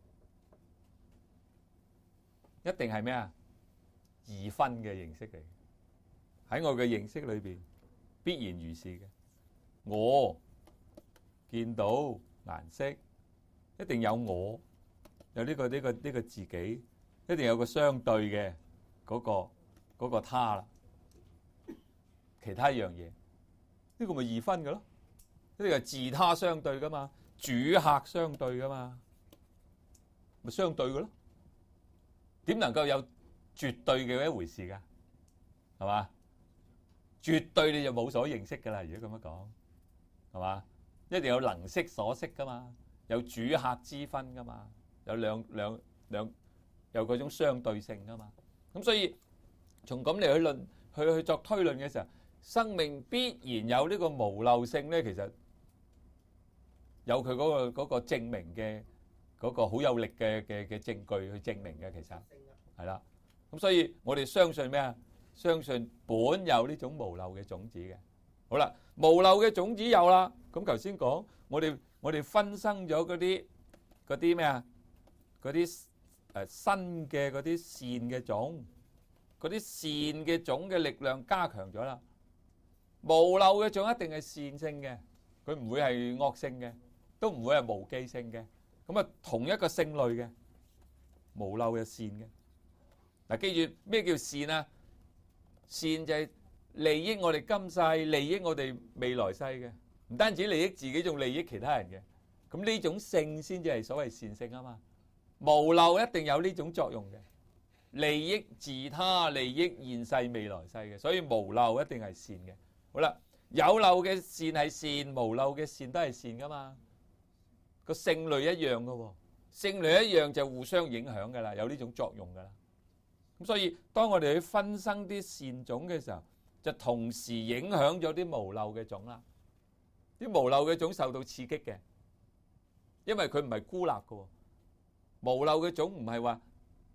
一定係咩啊？二分嘅認識嚟。喺我嘅認識裏邊，必然如是嘅。我見到顏色，一定有我，有呢個呢個呢個自己，一定有個相對嘅嗰個嗰個他啦。其他一樣嘢，呢個咪二分嘅咯？呢個係自他相對噶嘛，主客相對噶嘛，咪相對嘅咯？點能夠有絕對嘅一回事噶？係嘛？絕對你就冇所認識噶啦。如果咁樣講，係嘛？一定有能識所識噶嘛，有主客之分噶嘛，有兩兩兩有嗰種相對性噶嘛。咁所以從咁嚟去論去去作推論嘅時候，生命必然有呢個無漏性咧。其實有佢嗰個嗰個證明嘅嗰個好有力嘅嘅嘅證據去證明嘅，其實係啦。咁所以我哋相信咩啊？相信本有呢種無漏嘅種子嘅。好啦，無漏嘅種子有啦。咁頭先講，我哋我哋分生咗嗰啲嗰啲咩啊？嗰啲誒新嘅嗰啲善嘅種，嗰啲善嘅種嘅力量加強咗啦。無漏嘅種一定係善性嘅，佢唔會係惡性嘅，都唔會係無記性嘅。咁啊，同一個性類嘅無漏嘅善嘅。嗱，記住咩叫善啊？善就係利益我哋今世，利益我哋未來世嘅，唔單止利益自己，仲利益其他人嘅。咁呢種性先至係所謂善性啊嘛。無漏一定有呢種作用嘅，利益自他，利益現世未來世嘅，所以無漏一定係善嘅。好啦，有漏嘅善係善，無漏嘅善都係善噶嘛。個性類一樣噶喎，性類一樣就互相影響噶啦，有呢種作用噶啦。咁所以當我哋去分生啲善種嘅時候，就同時影響咗啲無漏嘅種啦。啲無漏嘅種受到刺激嘅，因為佢唔係孤立嘅。無漏嘅種唔係話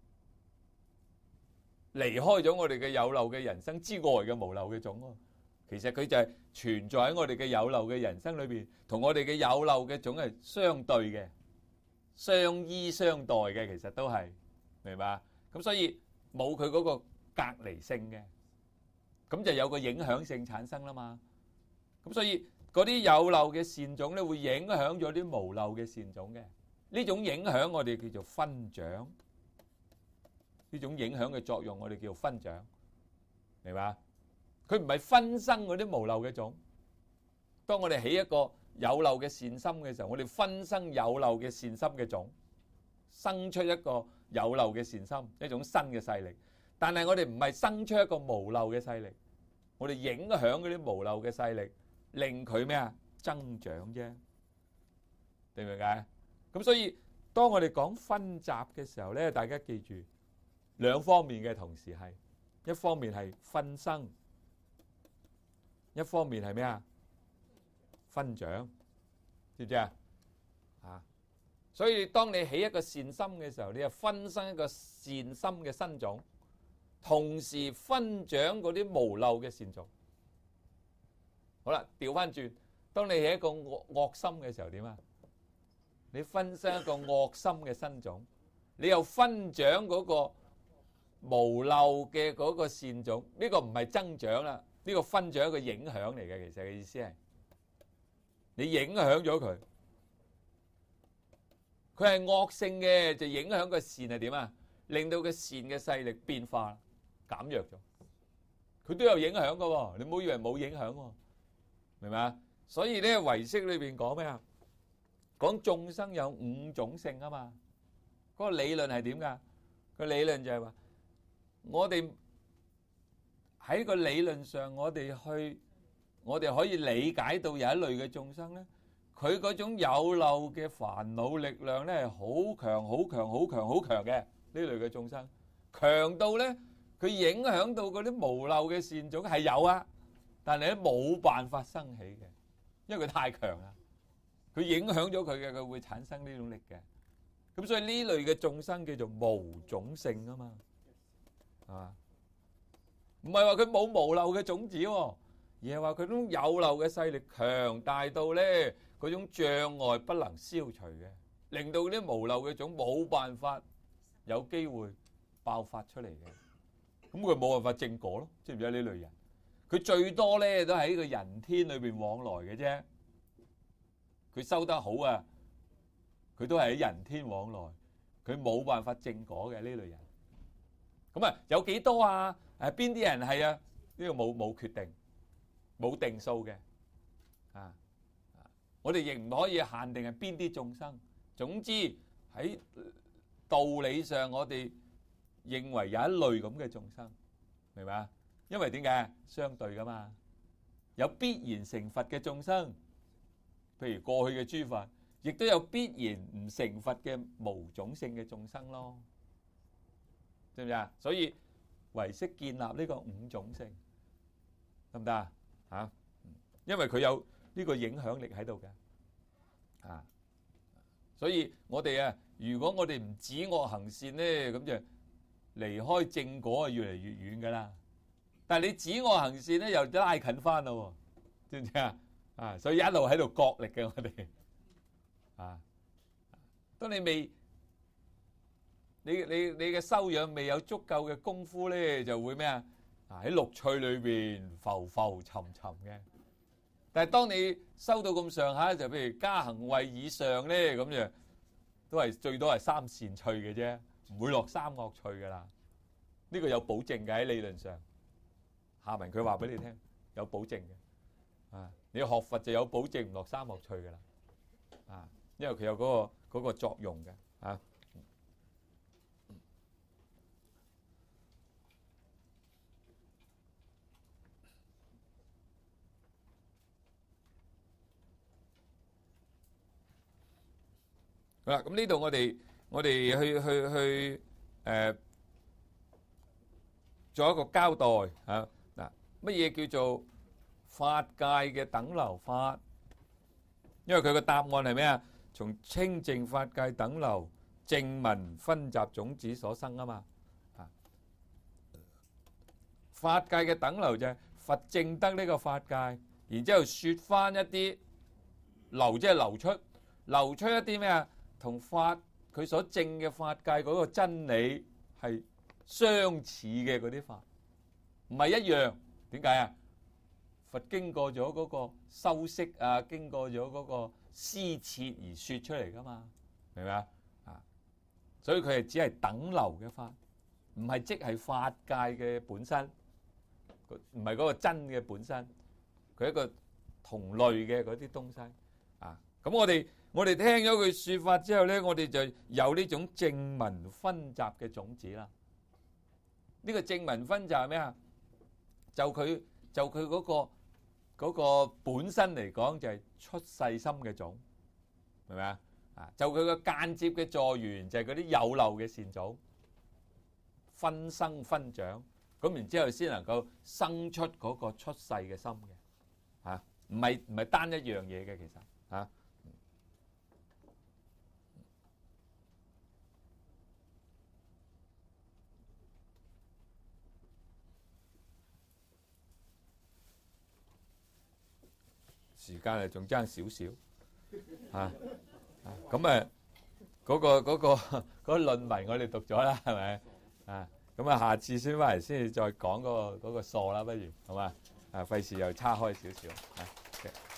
離開咗我哋嘅有漏嘅人生之外嘅無漏嘅種喎。其實佢就係存在喺我哋嘅有漏嘅人生裏邊，同我哋嘅有漏嘅種係相對嘅、相依相待嘅，其實都係明白？咁所以冇佢嗰個隔離性嘅，咁就有個影響性產生啦嘛。咁所以嗰啲有漏嘅善種咧，會影響咗啲無漏嘅善種嘅。呢種影響我哋叫做分長，呢種影響嘅作用我哋叫做分長，明白？佢唔係分生嗰啲無漏嘅種。當我哋起一個有漏嘅善心嘅時候，我哋分生有漏嘅善心嘅種，生出一個有漏嘅善心，一種新嘅勢力。但係我哋唔係生出一個無漏嘅勢力，我哋影響嗰啲無漏嘅勢力，令佢咩啊？增長啫，明唔明解？咁所以當我哋講分集嘅時候咧，大家記住兩方面嘅同時係，一方面係分生。一方面係咩啊？分長，知唔知啊？啊，所以當你起一個善心嘅時候，你就分生一個善心嘅新種，同時分長嗰啲無漏嘅善種。好啦，調翻轉，當你起一個惡惡心嘅時候點啊？你分生一個惡心嘅新種，你又分長嗰個無漏嘅嗰個善種，呢個唔係增長啦。呢個分長一個影響嚟嘅，其實嘅意思係你影響咗佢，佢係惡性嘅，就影響個善係點啊？令到個善嘅勢力變化減弱咗，佢都有影響㗎喎。你唔好以為冇影響喎，明嘛？所以咧唯識裏邊講咩啊？講眾生有五種性啊嘛。嗰個理論係點㗎？個理論就係話我哋。喺個理論上，我哋去，我哋可以理解到有一類嘅眾生咧，佢嗰種有漏嘅煩惱力量咧係好強、好強、好強、好強嘅呢類嘅眾生，強到咧佢影響到嗰啲無漏嘅善種係有啊，但係咧冇辦法生起嘅，因為佢太強啦，佢影響咗佢嘅，佢會產生呢種力嘅。咁所以呢類嘅眾生叫做無種性啊嘛，係嘛？唔係話佢冇無漏嘅種子喎， 而係話佢種有漏嘅勢力強大到咧，嗰種障礙不能消除嘅，令到啲無漏嘅種冇辦法有機會爆發出嚟嘅。咁佢冇辦法正果咯，知唔知呢類人？佢最多咧都喺個人天裏邊往來嘅啫。佢收得好啊，佢都係喺人天往來，佢冇辦法正果嘅呢類人。咁啊，有幾多啊？誒，邊啲人係啊？呢個冇冇決定，冇定數嘅。啊，我哋亦唔可以限定係邊啲眾生。總之喺道理上，我哋認為有一類咁嘅眾生，明白啊？因為點解？相對噶嘛，有必然成佛嘅眾生，譬如過去嘅諸佛，亦都有必然唔成佛嘅無種性嘅眾生咯，知唔知啊？所以唯識建立呢個五種性，得唔得啊？嚇，因為佢有呢個影響力喺度嘅，啊，所以我哋啊，如果我哋唔止惡行善咧，咁就離開正果啊，越嚟越遠噶啦。但係你止惡行善咧，又拉近翻咯，知唔知啊？啊，所以一路喺度角力嘅我哋，啊，當你未，你你你嘅修養未有足夠嘅功夫咧，就會咩啊？啊，喺六趣裏邊浮浮沉沉嘅。但係當你修到咁上下，就譬如加行位以上咧，咁就都係最多係三善趣嘅啫，唔會落三惡趣噶啦。呢個有保證嘅喺理論上。下文佢話俾你聽，有保證嘅，啊，你學佛就有保證唔落三惡趣嘅啦，啊，因為佢有嗰個嗰個作用嘅，啊，好啦，咁呢度我哋我哋去去去誒做一個交代啊。乜嘢叫做法界嘅等流法？因為佢個答案係咩啊？從清淨法界等流正聞分集種子所生啊嘛。啊，法界嘅等流就係佛證得呢個法界，然之後說翻一啲流，即係流出，流出一啲咩啊？同法佢所證嘅法界嗰個真理係相似嘅嗰啲法，唔係一樣。點解啊？佛經過咗嗰個修飾啊，經過咗嗰個施設而說出嚟噶嘛，明唔明啊？啊，所以佢係只係等流嘅法，唔係即係法界嘅本身，唔係嗰個真嘅本身，佢係一個同類嘅嗰啲東西啊。咁我哋我哋聽咗佢說法之後咧，我哋就有呢種正聞分集嘅種子啦。呢個正聞分集係咩啊？就佢就佢嗰個嗰個本身嚟講，就係出世心嘅種，明唔明啊？啊，就佢個間接嘅助緣，就係嗰啲有漏嘅善種分生分長，咁然之後先能夠生出嗰個出世嘅心嘅，嚇，唔係唔係單一樣嘢嘅，其實嚇。時間啊，仲爭少少嚇，咁啊嗰個嗰個嗰個論文我哋讀咗啦，係咪啊？咁啊，下次先翻嚟先至再講嗰個嗰個數啦，不如好嘛？啊，費事又叉開少少啊。